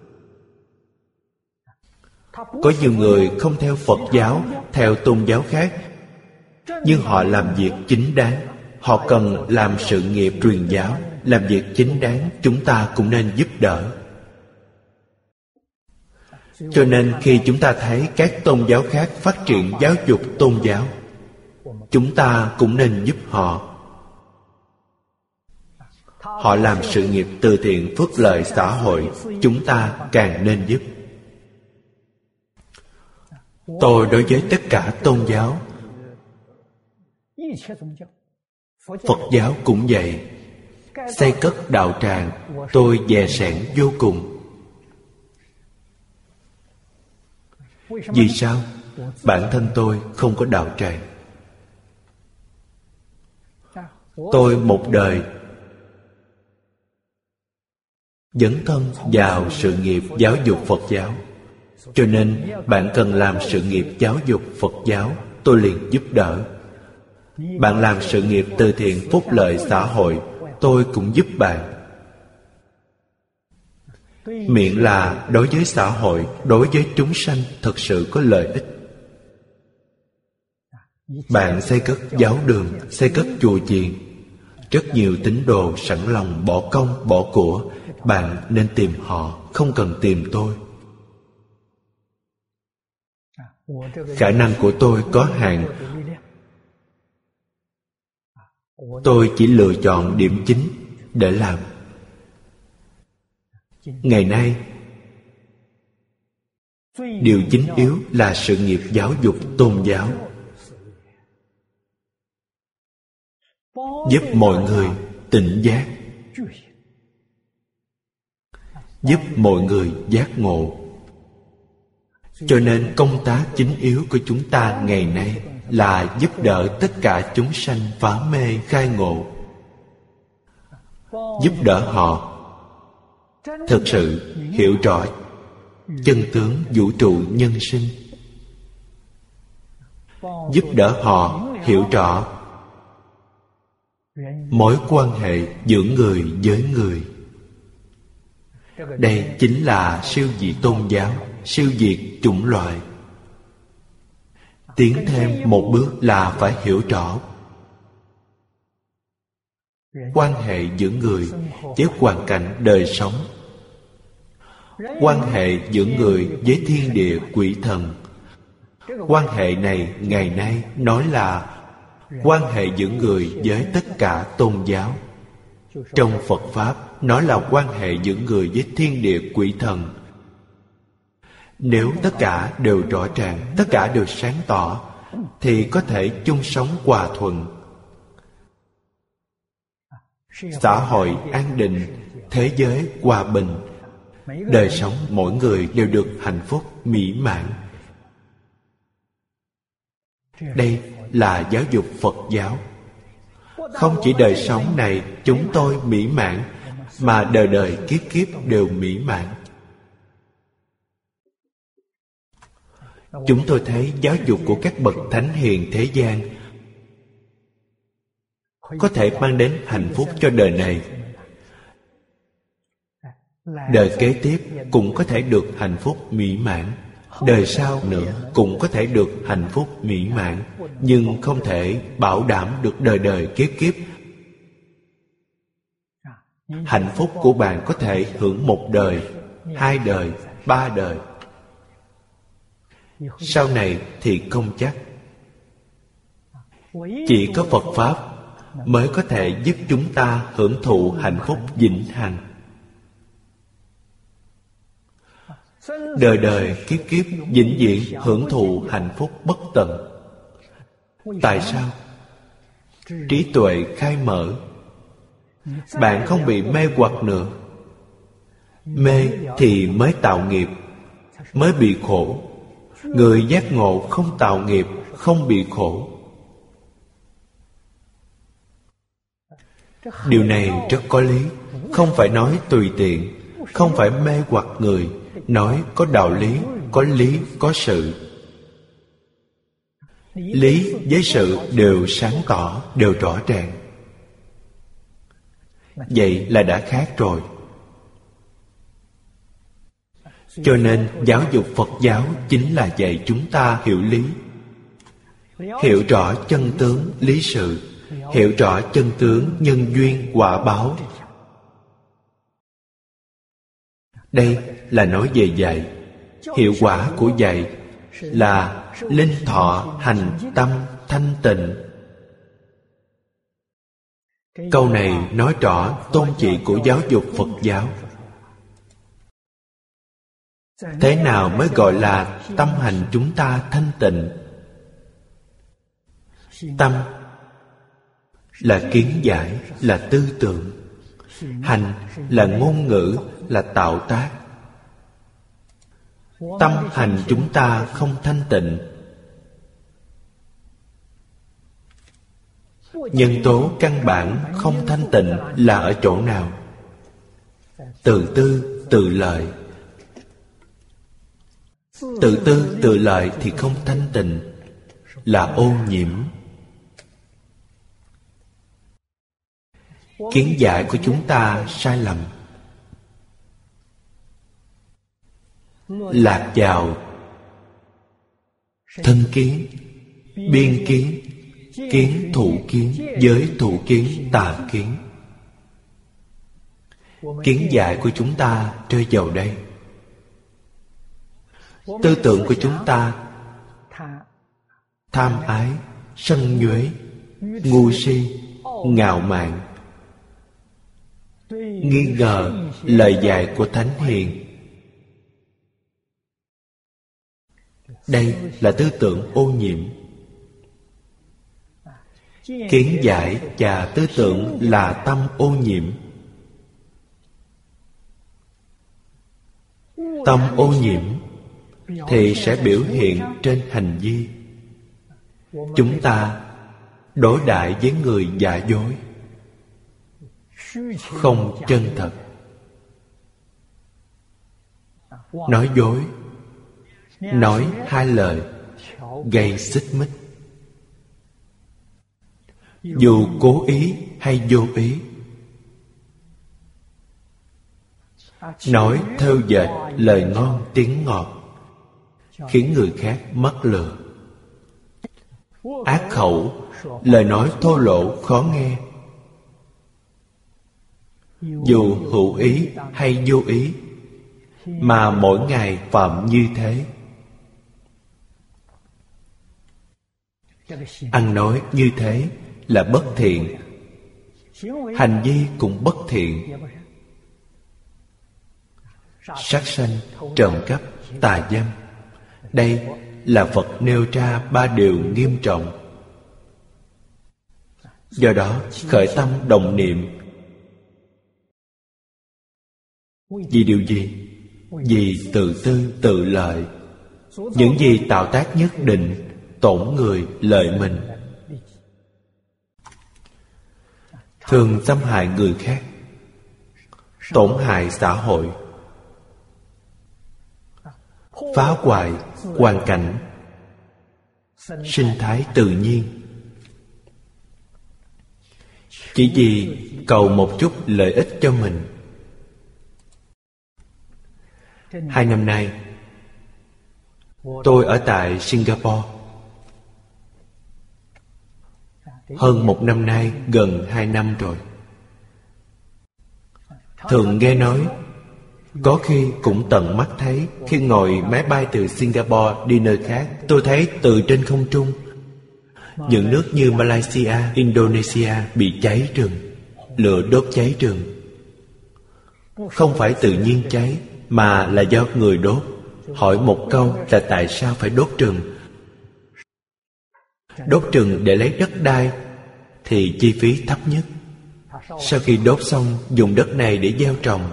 Có nhiều người không theo Phật giáo, theo tôn giáo khác, nhưng họ làm việc chính đáng. Họ cần làm sự nghiệp truyền giáo, làm việc chính đáng, chúng ta cũng nên giúp đỡ. Cho nên khi chúng ta thấy các tôn giáo khác phát triển giáo dục tôn giáo, chúng ta cũng nên giúp họ. Họ làm sự nghiệp từ thiện phước lợi xã hội, chúng ta càng nên giúp. Tôi đối với tất cả tôn giáo, Phật giáo cũng vậy, xây cất đạo tràng, tôi dè sẻn vô cùng. Vì sao? Bản thân tôi không có đạo tràng. Tôi một đời dấn thân vào sự nghiệp giáo dục Phật giáo. Cho nên bạn cần làm sự nghiệp giáo dục Phật giáo, tôi liền giúp đỡ. Bạn làm sự nghiệp từ thiện phúc lợi xã hội, tôi cũng giúp bạn. Miệng là đối với xã hội, đối với chúng sanh thật sự có lợi ích. Bạn xây cất giáo đường, xây cất chùa chiền, rất nhiều tín đồ sẵn lòng bỏ công bỏ của. Bạn nên tìm họ, không cần tìm tôi. Khả năng của tôi có hạn. Tôi chỉ lựa chọn điểm chính để làm. Ngày nay, điều chính yếu là sự nghiệp giáo dục tôn giáo, giúp mọi người tỉnh giác, giúp mọi người giác ngộ. Cho nên công tác chính yếu của chúng ta ngày nay là giúp đỡ tất cả chúng sanh phá mê khai ngộ. Giúp đỡ họ thực sự hiểu rõ chân tướng vũ trụ nhân sinh. Giúp đỡ họ hiểu rõ mối quan hệ giữa người với người. Đây chính là siêu diệt tôn giáo, siêu diệt chủng loại. Tiến thêm một bước là phải hiểu rõ quan hệ giữa người với hoàn cảnh đời sống, quan hệ giữa người với thiên địa quỷ thần. Quan hệ này ngày nay nói là quan hệ giữa người với tất cả tôn giáo. Trong Phật Pháp nói là quan hệ giữa người với thiên địa quỷ thần. Nếu tất cả đều rõ ràng, tất cả đều sáng tỏ, thì có thể chung sống hòa thuận. Xã hội an định, thế giới hòa bình, đời sống mỗi người đều được hạnh phúc mỹ mãn. Đây là giáo dục Phật giáo. Không chỉ đời sống này chúng tôi mỹ mãn, mà đời đời kiếp kiếp đều mỹ mãn. Chúng tôi thấy giáo dục của các bậc thánh hiền thế gian có thể mang đến hạnh phúc cho đời này. Đời kế tiếp cũng có thể được hạnh phúc mỹ mãn. Đời sau nữa cũng có thể được hạnh phúc mỹ mãn. Nhưng không thể bảo đảm được đời đời kiếp kiếp. hạnh phúc của bạn có thể hưởng 1 đời, 2 đời, 3 đời. Sau này thì không chắc. Chỉ có Phật Pháp mới có thể giúp chúng ta hưởng thụ hạnh phúc vĩnh hằng. Đời đời kiếp kiếp vĩnh viễn hưởng thụ hạnh phúc bất tận. Tại sao? Trí tuệ khai mở, bạn không bị mê hoặc nữa. Mê thì mới tạo nghiệp, mới bị khổ. Người giác ngộ không tạo nghiệp, không bị khổ. Điều này rất có lý. Không phải nói tùy tiện, không phải mê hoặc người. Nói có đạo lý, có lý, có sự. Lý với sự đều sáng tỏ, đều rõ ràng. Vậy là đã khác rồi. Cho nên giáo dục Phật giáo chính là dạy chúng ta hiểu lý, hiểu rõ chân tướng lý sự, hiểu rõ chân tướng nhân duyên quả báo. Đây là nói về dạy. Hiệu quả của dạy là linh thọ hành tâm thanh tịnh. Câu này nói rõ tôn chỉ của giáo dục Phật giáo. Thế nào mới gọi là tâm hành chúng ta thanh tịnh? Tâm là kiến giải, là tư tưởng. Hành là ngôn ngữ, là tạo tác. Tâm hành chúng ta không thanh tịnh. Nhân tố căn bản không thanh tịnh là ở chỗ nào? Tự tư, tự lợi. Tự tư, tự lợi thì không thanh tịnh, là ô nhiễm. Kiến giải của chúng ta sai lầm, lạc vào thân kiến, biên kiến, kiến thủ kiến, giới thủ kiến, tà kiến. Kiến giải của chúng ta rơi vào đây. Tư tưởng của chúng ta tham ái, sân nhuế, ngu si, ngạo mạn, nghi ngờ lời dạy của Thánh Hiền. Đây là tư tưởng ô nhiễm. Kiến giải và tư tưởng là tâm ô nhiễm. Tâm ô nhiễm thì sẽ biểu hiện trên hành vi. Chúng ta đối đãi với người giả dối, không chân thật, nói dối, nói hai lời, gây xích mích. Dù cố ý hay vô ý, nói thêu dệt lời ngon tiếng ngọt, khiến người khác mắc lừa. Ác khẩu, lời nói thô lỗ khó nghe. Dù hữu ý hay vô ý, mà mỗi ngày phạm như thế. Ăn nói như thế là bất thiện, hành vi cũng bất thiện. Sát sanh, trộm cắp, tà dâm, đây là Phật nêu ra 3 điều nghiêm trọng. Do đó khởi tâm đồng niệm. Vì điều gì? Vì tự tư tự lợi. Những gì tạo tác nhất định tổn người lợi mình, thường xâm hại người khác, tổn hại xã hội, phá hoại hoàn cảnh, sinh thái tự nhiên. Chỉ vì cầu một chút lợi ích cho mình. 2 năm nay tôi ở tại Singapore. Hơn 1 năm nay, gần 2 năm rồi. Thường nghe nói, có khi cũng tận mắt thấy. Khi ngồi máy bay từ Singapore đi nơi khác, tôi thấy từ trên không trung, những nước như Malaysia, Indonesia bị cháy rừng, lửa đốt cháy rừng. Không phải tự nhiên cháy, mà là do người đốt. Hỏi một câu là tại sao phải đốt rừng? Đốt rừng để lấy đất đai thì chi phí thấp nhất. Sau khi đốt xong, dùng đất này để gieo trồng.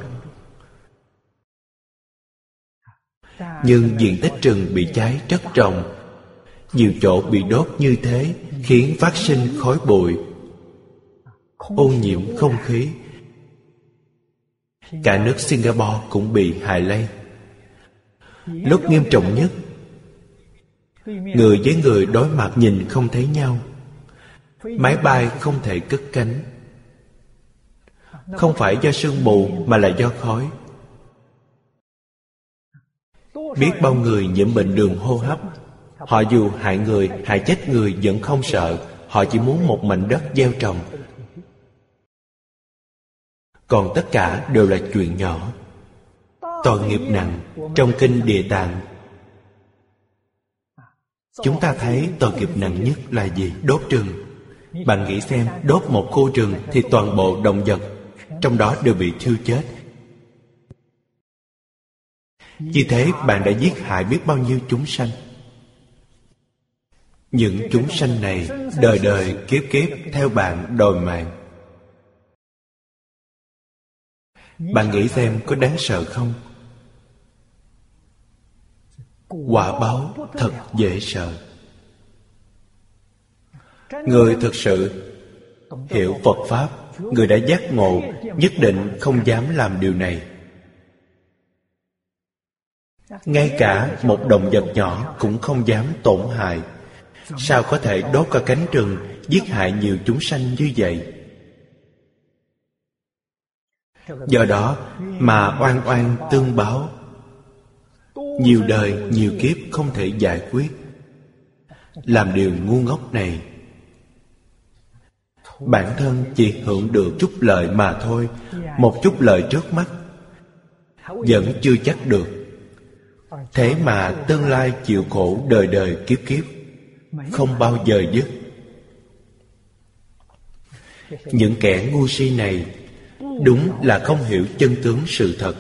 Nhưng diện tích rừng bị cháy rất rộng. Nhiều chỗ bị đốt như thế khiến phát sinh khói bụi, ô nhiễm không khí. Cả nước Singapore cũng bị hại lây. Lúc nghiêm trọng nhất, người với người đối mặt nhìn không thấy nhau. Máy bay không thể cất cánh. Không phải do sương mù mà là do khói. Biết bao người nhiễm bệnh đường hô hấp. Họ dù hại người, hại chết người vẫn không sợ. Họ chỉ muốn một mảnh đất gieo trồng. Còn tất cả đều là chuyện nhỏ. Tội nghiệp nặng. Trong kinh Địa Tạng, chúng ta thấy tội nghiệp nặng nhất là gì? Đốt rừng. Bạn nghĩ xem, đốt một khu rừng thì toàn bộ động vật trong đó đều bị thiêu chết. Như thế bạn đã giết hại biết bao nhiêu chúng sanh. Những chúng sanh này đời đời kiếp kiếp theo bạn đòi mạng. Bạn nghĩ xem có đáng sợ không? Quả báo thật dễ sợ. Người thực sự hiểu Phật Pháp, người đã giác ngộ, nhất định không dám làm điều này. Ngay cả một động vật nhỏ cũng không dám tổn hại. Sao có thể đốt cả cánh rừng, giết hại nhiều chúng sanh như vậy? Do đó mà oan oan tương báo. Nhiều đời, nhiều kiếp không thể giải quyết. Làm điều ngu ngốc này, bản thân chỉ hưởng được chút lợi mà thôi. Một chút lợi trước mắt vẫn chưa chắc được. Thế mà tương lai chịu khổ đời đời kiếp kiếp, không bao giờ dứt. Những kẻ ngu si này đúng là không hiểu chân tướng sự thật.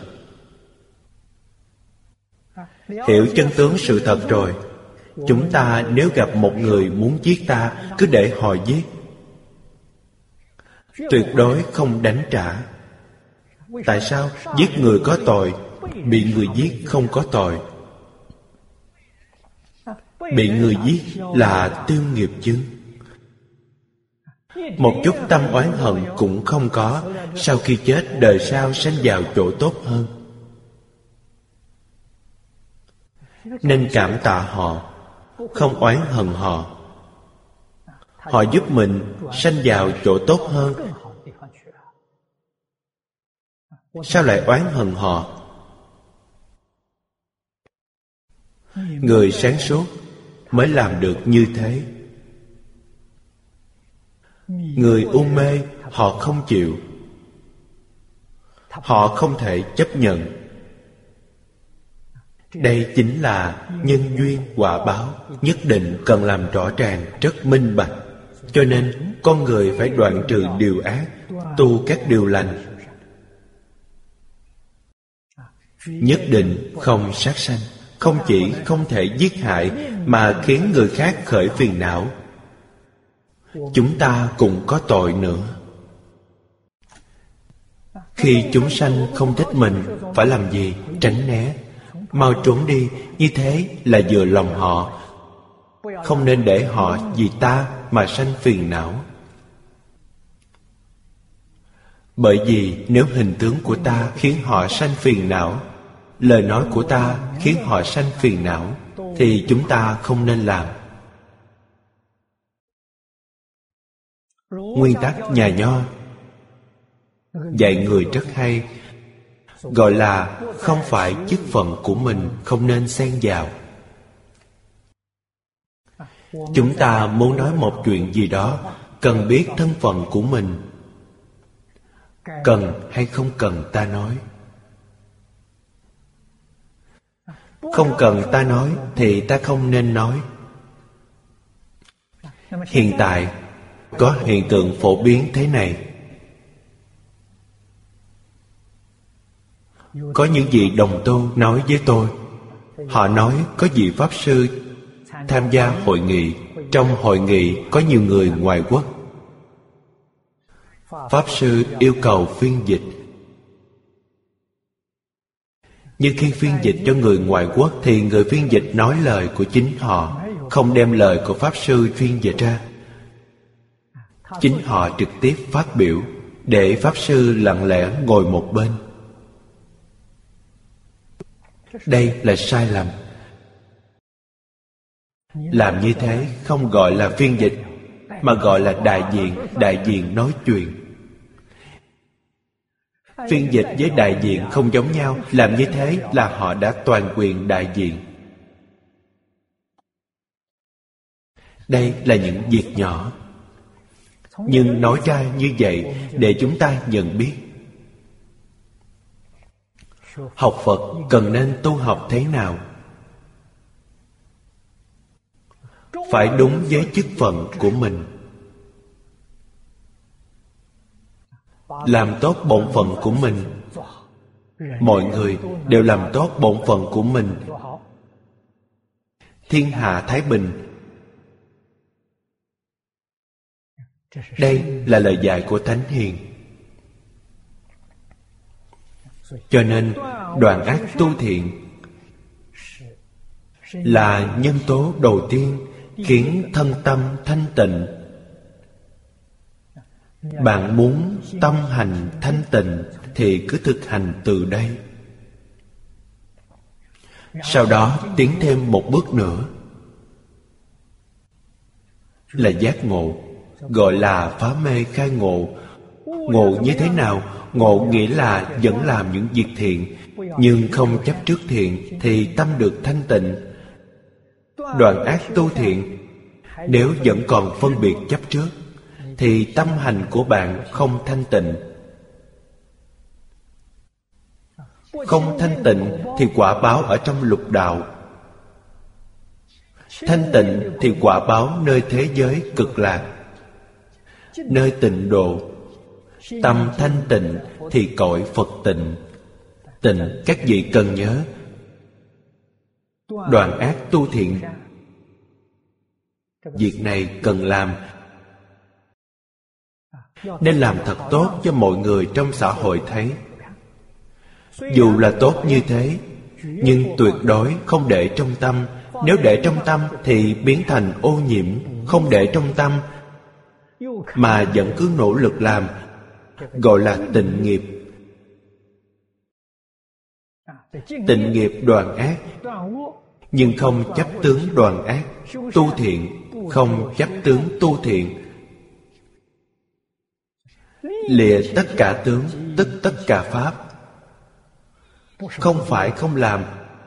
Hiểu chân tướng sự thật rồi, chúng ta nếu gặp một người muốn giết ta, cứ để họ giết, tuyệt đối không đánh trả. Tại sao? Giết người có tội, bị người giết không có tội. Bị người giết là tiêu nghiệp chướng. Một chút tâm oán hận cũng không có. Sau khi chết, đời sau sanh vào chỗ tốt hơn. Nên cảm tạ họ, không oán hận họ. Họ giúp mình sanh vào chỗ tốt hơn. Sao lại oán hận họ? Người sáng suốt mới làm được như thế. Người u mê, họ không chịu. Họ không thể chấp nhận. Đây chính là nhân duyên quả báo, nhất định cần làm rõ ràng, rất minh bạch. Cho nên con người phải đoạn trừ điều ác, tu các điều lành. Nhất định không sát sanh. Không chỉ không thể giết hại mà khiến người khác khởi phiền não. Chúng ta cũng có tội nữa. Khi chúng sanh không thích mình, phải làm gì? Tránh né, mau trốn đi. Như thế là vừa lòng họ. Không nên để họ vì ta mà sanh phiền não. Bởi vì nếu hình tướng của ta khiến họ sanh phiền não, lời nói của ta khiến họ sanh phiền não, thì chúng ta không nên làm. Nguyên tắc nhà Nho dạy người rất hay, gọi là không phải chức phận của mình không nên xen vào. Chúng ta muốn nói một chuyện gì đó, cần biết thân phận của mình. cần hay không cần ta nói. Không cần ta nói thì ta không nên nói. Hiện tại có hiện tượng phổ biến thế này. Có những vị đồng tu nói với tôi, họ nói có vị Pháp Sư tham gia hội nghị. Trong hội nghị có nhiều người ngoại quốc. Pháp Sư yêu cầu phiên dịch. Nhưng khi phiên dịch cho người ngoại quốc thì người phiên dịch nói lời của chính họ, không đem lời của Pháp Sư phiên dịch ra. Chính họ trực tiếp phát biểu, để Pháp Sư lặng lẽ ngồi một bên. Đây là sai lầm. Làm như thế không gọi là phiên dịch, mà gọi là đại diện nói chuyện. Phiên dịch với đại diện không giống nhau. Làm như thế là họ đã toàn quyền đại diện. Đây là những việc nhỏ, nhưng nói ra như vậy để chúng ta nhận biết. Học Phật cần nên tu học thế nào? Phải đúng với chức phận của mình. Làm tốt bổn phận của mình. Mọi người đều làm tốt bổn phận của mình. Thiên hạ thái bình. Đây là lời dạy của Thánh Hiền. Cho nên đoạn ác tu thiện là nhân tố đầu tiên khiến thân tâm thanh tịnh. Bạn muốn tâm hành thanh tịnh thì cứ thực hành từ đây. Sau đó tiến thêm một bước nữa là giác ngộ, gọi là phá mê khai ngộ. Ngộ như thế nào? Ngộ nghĩa là vẫn làm những việc thiện, nhưng không chấp trước thiện thì tâm được thanh tịnh. Đoạn ác tu thiện, nếu vẫn còn phân biệt chấp trước thì tâm hành của bạn không thanh tịnh. Không thanh tịnh thì quả báo ở trong lục đạo. Thanh tịnh thì quả báo nơi thế giới cực lạc, nơi tịnh độ. Tâm thanh tịnh thì cõi Phật tịnh. Tịnh các vị cần nhớ. Đoạn ác tu thiện, việc này cần làm. Nên làm thật tốt cho mọi người trong xã hội thấy. Dù là tốt như thế, nhưng tuyệt đối không để trong tâm. Nếu để trong tâm thì biến thành ô nhiễm. Không để trong tâm mà vẫn cứ nỗ lực làm, gọi là tịnh nghiệp. Tịnh nghiệp đoạn ác, nhưng không chấp tướng đoạn ác. Tu thiện, không chấp tướng tu thiện. Lìa tất cả tướng, tức tất cả pháp. Không phải không làm.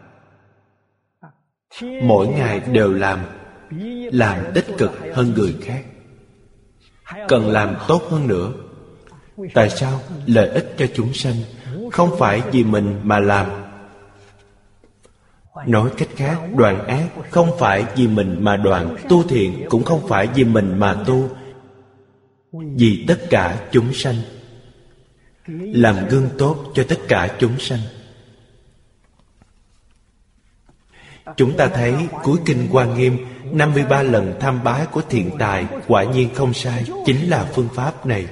Mỗi ngày đều làm tích cực hơn người khác. Cần làm tốt hơn nữa. Tại sao? Lợi ích cho chúng sanh. Không phải vì mình mà làm. Nói cách khác, đoạn ác không phải vì mình mà đoạn. Tu thiện cũng không phải vì mình mà tu. Vì tất cả chúng sanh. Làm gương tốt cho tất cả chúng sanh. Chúng ta thấy cuối kinh Hoa Nghiêm 53 lần tham bái của thiện tài quả nhiên không sai. Chính là phương pháp này.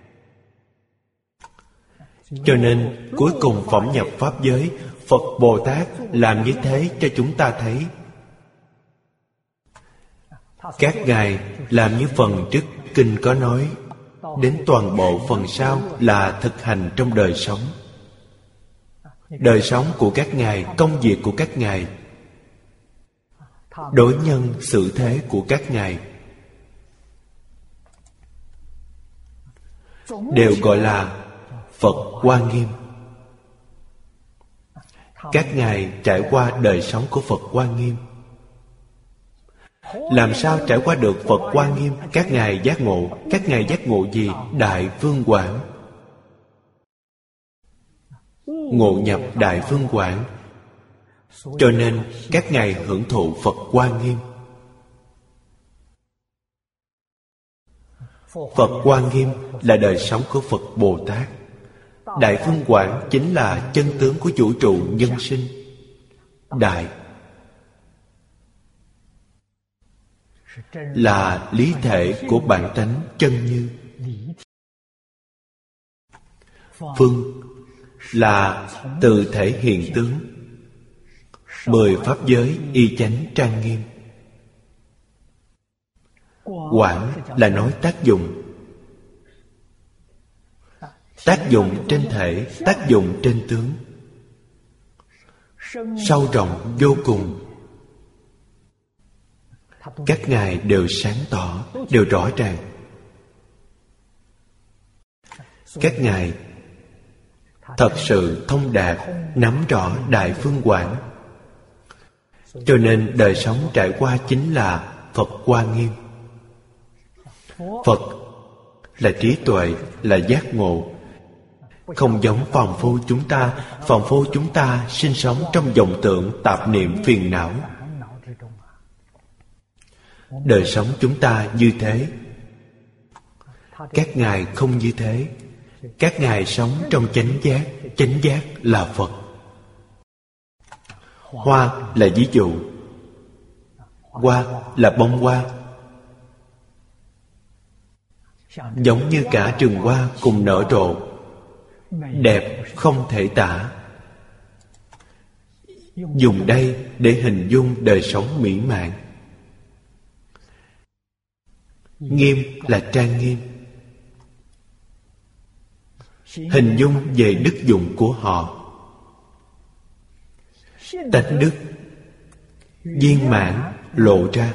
Cho nên cuối cùng phỏng nhập Pháp giới, Phật Bồ Tát làm như thế cho chúng ta thấy. Các ngài làm như phần trước kinh có nói. Đến toàn bộ phần sau là thực hành trong đời sống. Đời sống của các ngài, công việc của các ngài, đối nhân xử thế của các ngài đều gọi là Phật Hoa Nghiêm. Các ngài trải qua đời sống của Phật Hoa Nghiêm. Làm sao trải qua được Phật Hoa Nghiêm? Các ngài giác ngộ. Các ngài giác ngộ gì? Đại Vương Quảng. ngộ nhập Đại Phương Quán. Cho nên các ngài hưởng thụ Phật Hoa Nghiêm. Phật Hoa Nghiêm là đời sống của Phật Bồ Tát. Đại Phương Quán chính là chân tướng của vũ trụ nhân sinh. Đại là lý thể của bản tánh chân như. Phương là từ thể hiện tướng. 10 pháp giới y chánh trang nghiêm. Quán là nói tác dụng. Tác dụng trên thể, tác dụng trên tướng, sâu rộng vô cùng. Các ngài đều sáng tỏ, đều rõ ràng. Các ngài thật sự thông đạt, nắm rõ Đại Phương Quán. Cho nên đời sống trải qua chính là Phật Hoa Nghiêm. Phật là trí tuệ, là giác ngộ. Không giống phàm phu chúng ta. Phàm phu chúng ta sinh sống trong vọng tưởng tạp niệm phiền não. Đời sống chúng ta như thế. Các ngài không như thế. Các ngài sống trong chánh giác. Chánh giác là Phật. Hoa là ví dụ. Hoa là bông hoa. Giống như cả rừng hoa cùng nở rộ, đẹp không thể tả. Dùng đây để hình dung đời sống mỹ mãn. Nghiêm là trang nghiêm, hình dung về đức dụng của họ. Tánh đức viên mãn lộ ra.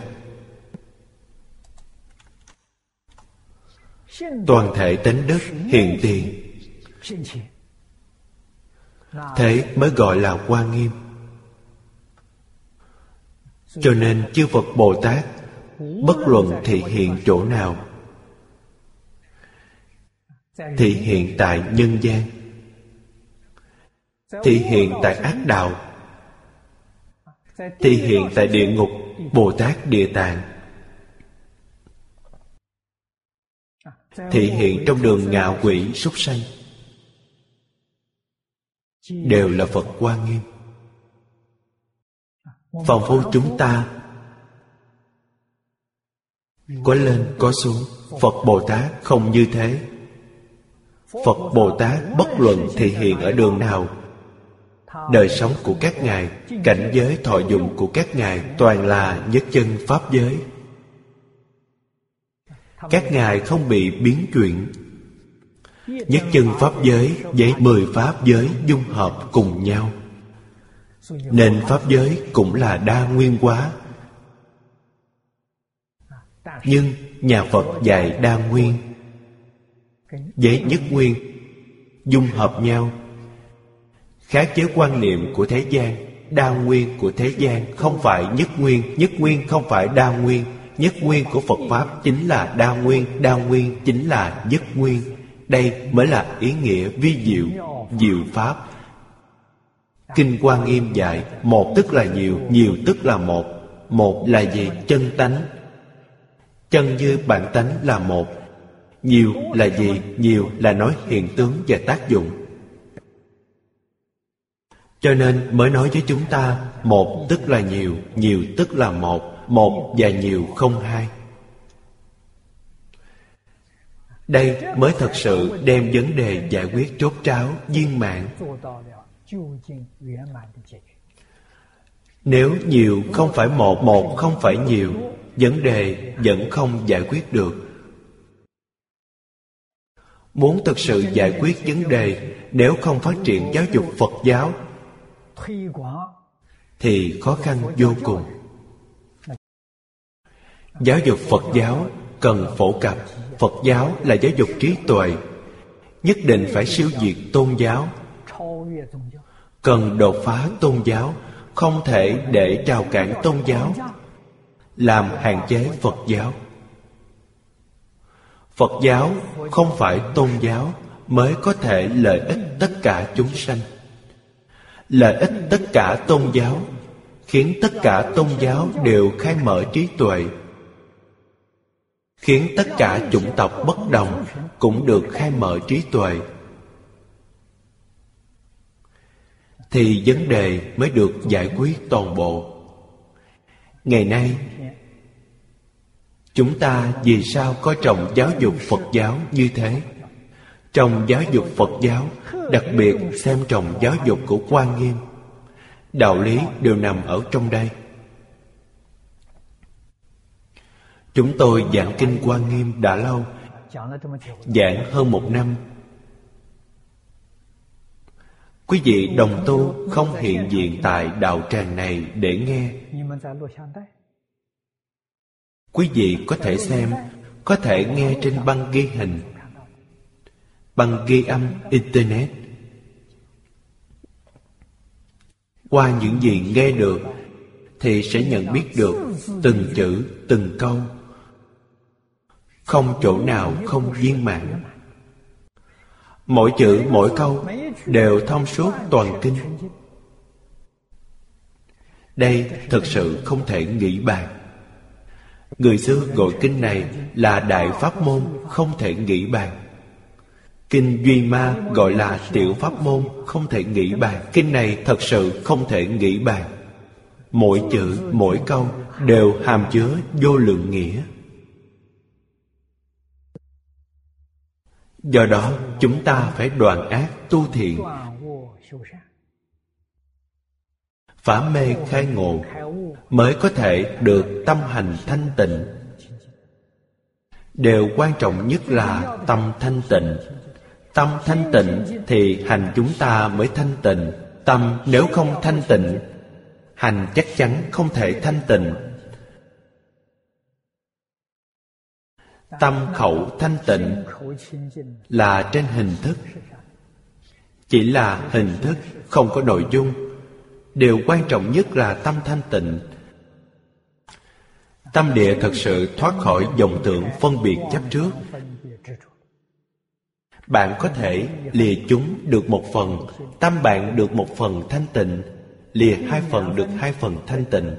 Toàn thể tánh đức hiện tiền. Thế mới gọi là Hoa Nghiêm. Cho nên chư Phật Bồ Tát bất luận thị hiện chỗ nào, thị hiện tại nhân gian, thị hiện tại ác đạo, thị hiện tại địa ngục, Bồ Tát Địa Tạng, thị hiện trong đường ngạ quỷ súc sanh, đều là Phật Hoa Nghiêm. Phàm phu chúng ta có lên có xuống. Phật Bồ Tát không như thế. Phật Bồ Tát bất luận thị hiện ở đường nào, đời sống của các ngài, cảnh giới thọ dụng của các ngài toàn là nhất chân pháp giới. Các ngài không bị biến chuyển. Nhất chân pháp giới với 10 pháp giới dung hợp cùng nhau, nên pháp giới cũng là đa nguyên hóa. Nhưng nhà Phật dạy đa nguyên với nhất nguyên dung hợp nhau, khác với quan niệm của thế gian. Đa nguyên của thế gian không phải nhất nguyên, nhất nguyên không phải đa nguyên. Nhất nguyên của Phật Pháp chính là đa nguyên, đa nguyên chính là nhất nguyên. Đây mới là ý nghĩa vi diệu, diệu Pháp. Kinh Hoa Nghiêm dạy một tức là nhiều, nhiều tức là một. Một là gì? Chân tánh. Chân như bản tánh là một. Nhiều là gì? Nhiều là nói hiện tướng và tác dụng. Cho nên mới nói với chúng ta một tức là nhiều, nhiều tức là một. Một và nhiều không hai. Đây mới thật sự đem vấn đề giải quyết rốt ráo, viên mãn. Nếu nhiều không phải một, một không phải nhiều, vấn đề vẫn không giải quyết được. Muốn thực sự giải quyết vấn đề, nếu không phát triển giáo dục Phật giáo thì khó khăn vô cùng. Giáo dục Phật giáo cần phổ cập. Phật giáo là giáo dục trí tuệ, nhất định phải siêu diệt tôn giáo. Cần đột phá tôn giáo, không thể để rào cản tôn giáo, làm hạn chế Phật giáo. Phật giáo không phải tôn giáo mới có thể lợi ích tất cả chúng sanh. lợi ích tất cả tôn giáo, khiến tất cả tôn giáo đều khai mở trí tuệ, khiến tất cả chủng tộc bất đồng cũng được khai mở trí tuệ, thì vấn đề mới được giải quyết toàn bộ. Ngày nay, chúng ta vì sao coi trọng giáo dục Phật giáo như thế? Trong giáo dục Phật giáo, đặc biệt xem trọng giáo dục của Quan Nghiêm. Đạo lý đều nằm ở trong đây. Chúng tôi giảng kinh Quan Nghiêm đã lâu, giảng hơn 1 năm. Quý vị đồng tu không hiện diện tại đạo tràng này để nghe. Quý vị có thể xem, có thể nghe trên băng ghi hình, băng ghi âm Internet. Qua những gì nghe được thì sẽ nhận biết được từng chữ, từng câu, không chỗ nào không viên mãn. Mỗi chữ, mỗi câu đều thông suốt toàn kinh. Đây thực sự không thể nghĩ bàn. Người xưa gọi kinh này là đại pháp môn không thể nghĩ bàn. Kinh Duy Ma gọi là tiểu pháp môn không thể nghĩ bàn. Kinh này thật sự không thể nghĩ bàn. Mỗi chữ, mỗi câu đều hàm chứa vô lượng nghĩa. Do đó chúng ta phải đoạn ác tu thiện, phá mê khai ngộ, mới có thể được tâm hành thanh tịnh. Điều quan trọng nhất là tâm thanh tịnh. Tâm thanh tịnh thì hành chúng ta mới thanh tịnh. Tâm nếu không thanh tịnh, hành chắc chắn không thể thanh tịnh. Tâm khẩu thanh tịnh là trên hình thức, chỉ là hình thức, không có nội dung. Điều quan trọng nhất là tâm thanh tịnh. Tâm địa thật sự thoát khỏi vọng tưởng phân biệt chấp trước. Bạn có thể lìa chúng được 1 phần, tâm bạn được 1 phần thanh tịnh, lìa 2 phần được 2 phần thanh tịnh.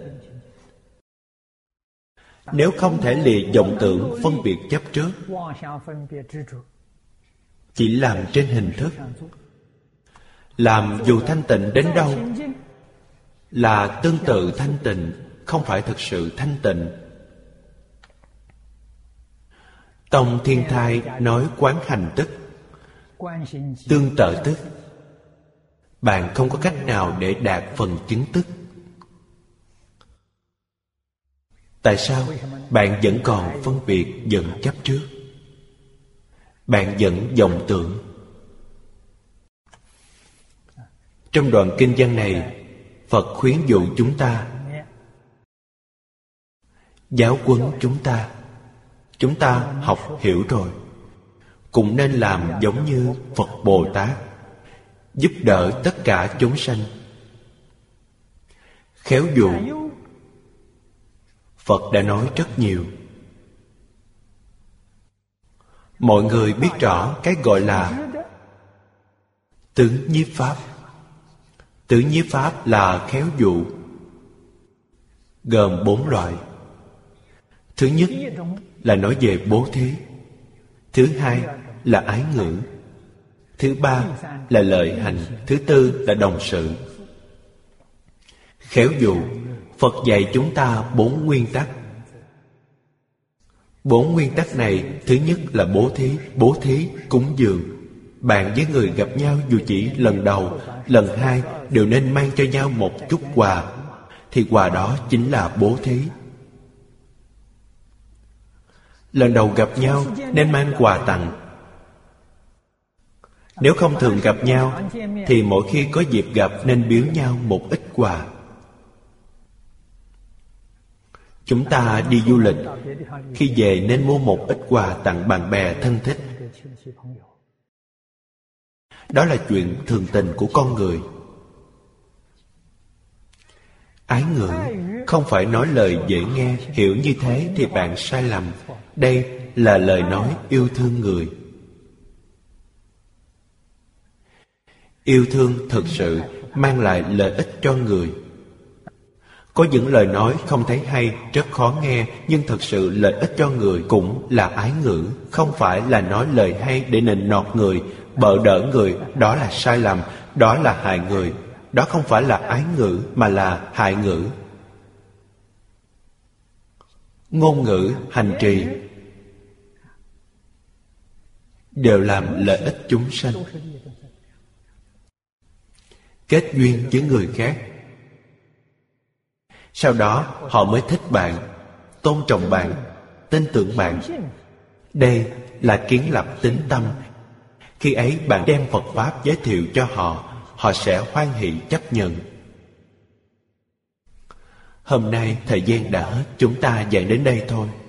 Nếu không thể lìa vọng tưởng phân biệt chấp trước, chỉ làm trên hình thức, làm dù thanh tịnh đến đâu là tương tự thanh tịnh, không phải thực sự thanh tịnh. Tông Thiên Thai nói quán hành tức, tương tự tức. Bạn không có cách nào để đạt phần chứng tức. Tại sao bạn vẫn còn phân biệt vẫn chấp trước? Bạn vẫn vọng tưởng. Trong đoạn kinh văn này, Phật khuyến dụ chúng ta, giáo huấn chúng ta. Chúng ta học hiểu rồi, cũng nên làm giống như Phật Bồ Tát, giúp đỡ tất cả chúng sanh. Khéo dụ, Phật đã nói rất nhiều. Mọi người biết rõ cái gọi là tứ nhiếp pháp. Tứ nhiếp pháp là khéo dụ, gồm 4 loại. Thứ nhất là nói về bố thí. Thứ hai là ái ngữ. Thứ ba là lợi hành. Thứ tư là đồng sự. Khéo dụ, Phật dạy chúng ta 4 nguyên tắc. 4 nguyên tắc này, thứ nhất là bố thí. Bố thí, cúng dường. Bạn với người gặp nhau dù chỉ lần đầu, lần hai đều nên mang cho nhau một chút quà, thì quà đó chính là bố thí. Lần đầu gặp nhau nên mang quà tặng. Nếu không thường gặp nhau thì mỗi khi có dịp gặp nên biếu nhau một ít quà. Chúng ta đi du lịch, khi về nên mua một ít quà tặng bạn bè thân thích. Đó là chuyện thường tình của con người. Ái ngữ không phải nói lời dễ nghe, hiểu như thế thì bạn sai lầm. Đây là lời nói yêu thương người. Yêu thương thực sự mang lại lợi ích cho người. Có những lời nói không thấy hay, rất khó nghe, nhưng thật sự lợi ích cho người cũng là ái ngữ. Không phải là nói lời hay để nịnh nọt người, bợ đỡ người, đó là sai lầm, đó là hại người. Đó không phải là ái ngữ mà là hại ngữ. Ngôn ngữ, hành trì đều làm lợi ích chúng sanh, kết duyên với người khác. Sau đó họ mới thích bạn, tôn trọng bạn, tin tưởng bạn. Đây là kiến lập tín tâm. Khi ấy bạn đem Phật Pháp giới thiệu cho họ, họ sẽ hoan hỷ chấp nhận. Hôm nay thời gian đã hết, chúng ta dạy đến đây thôi.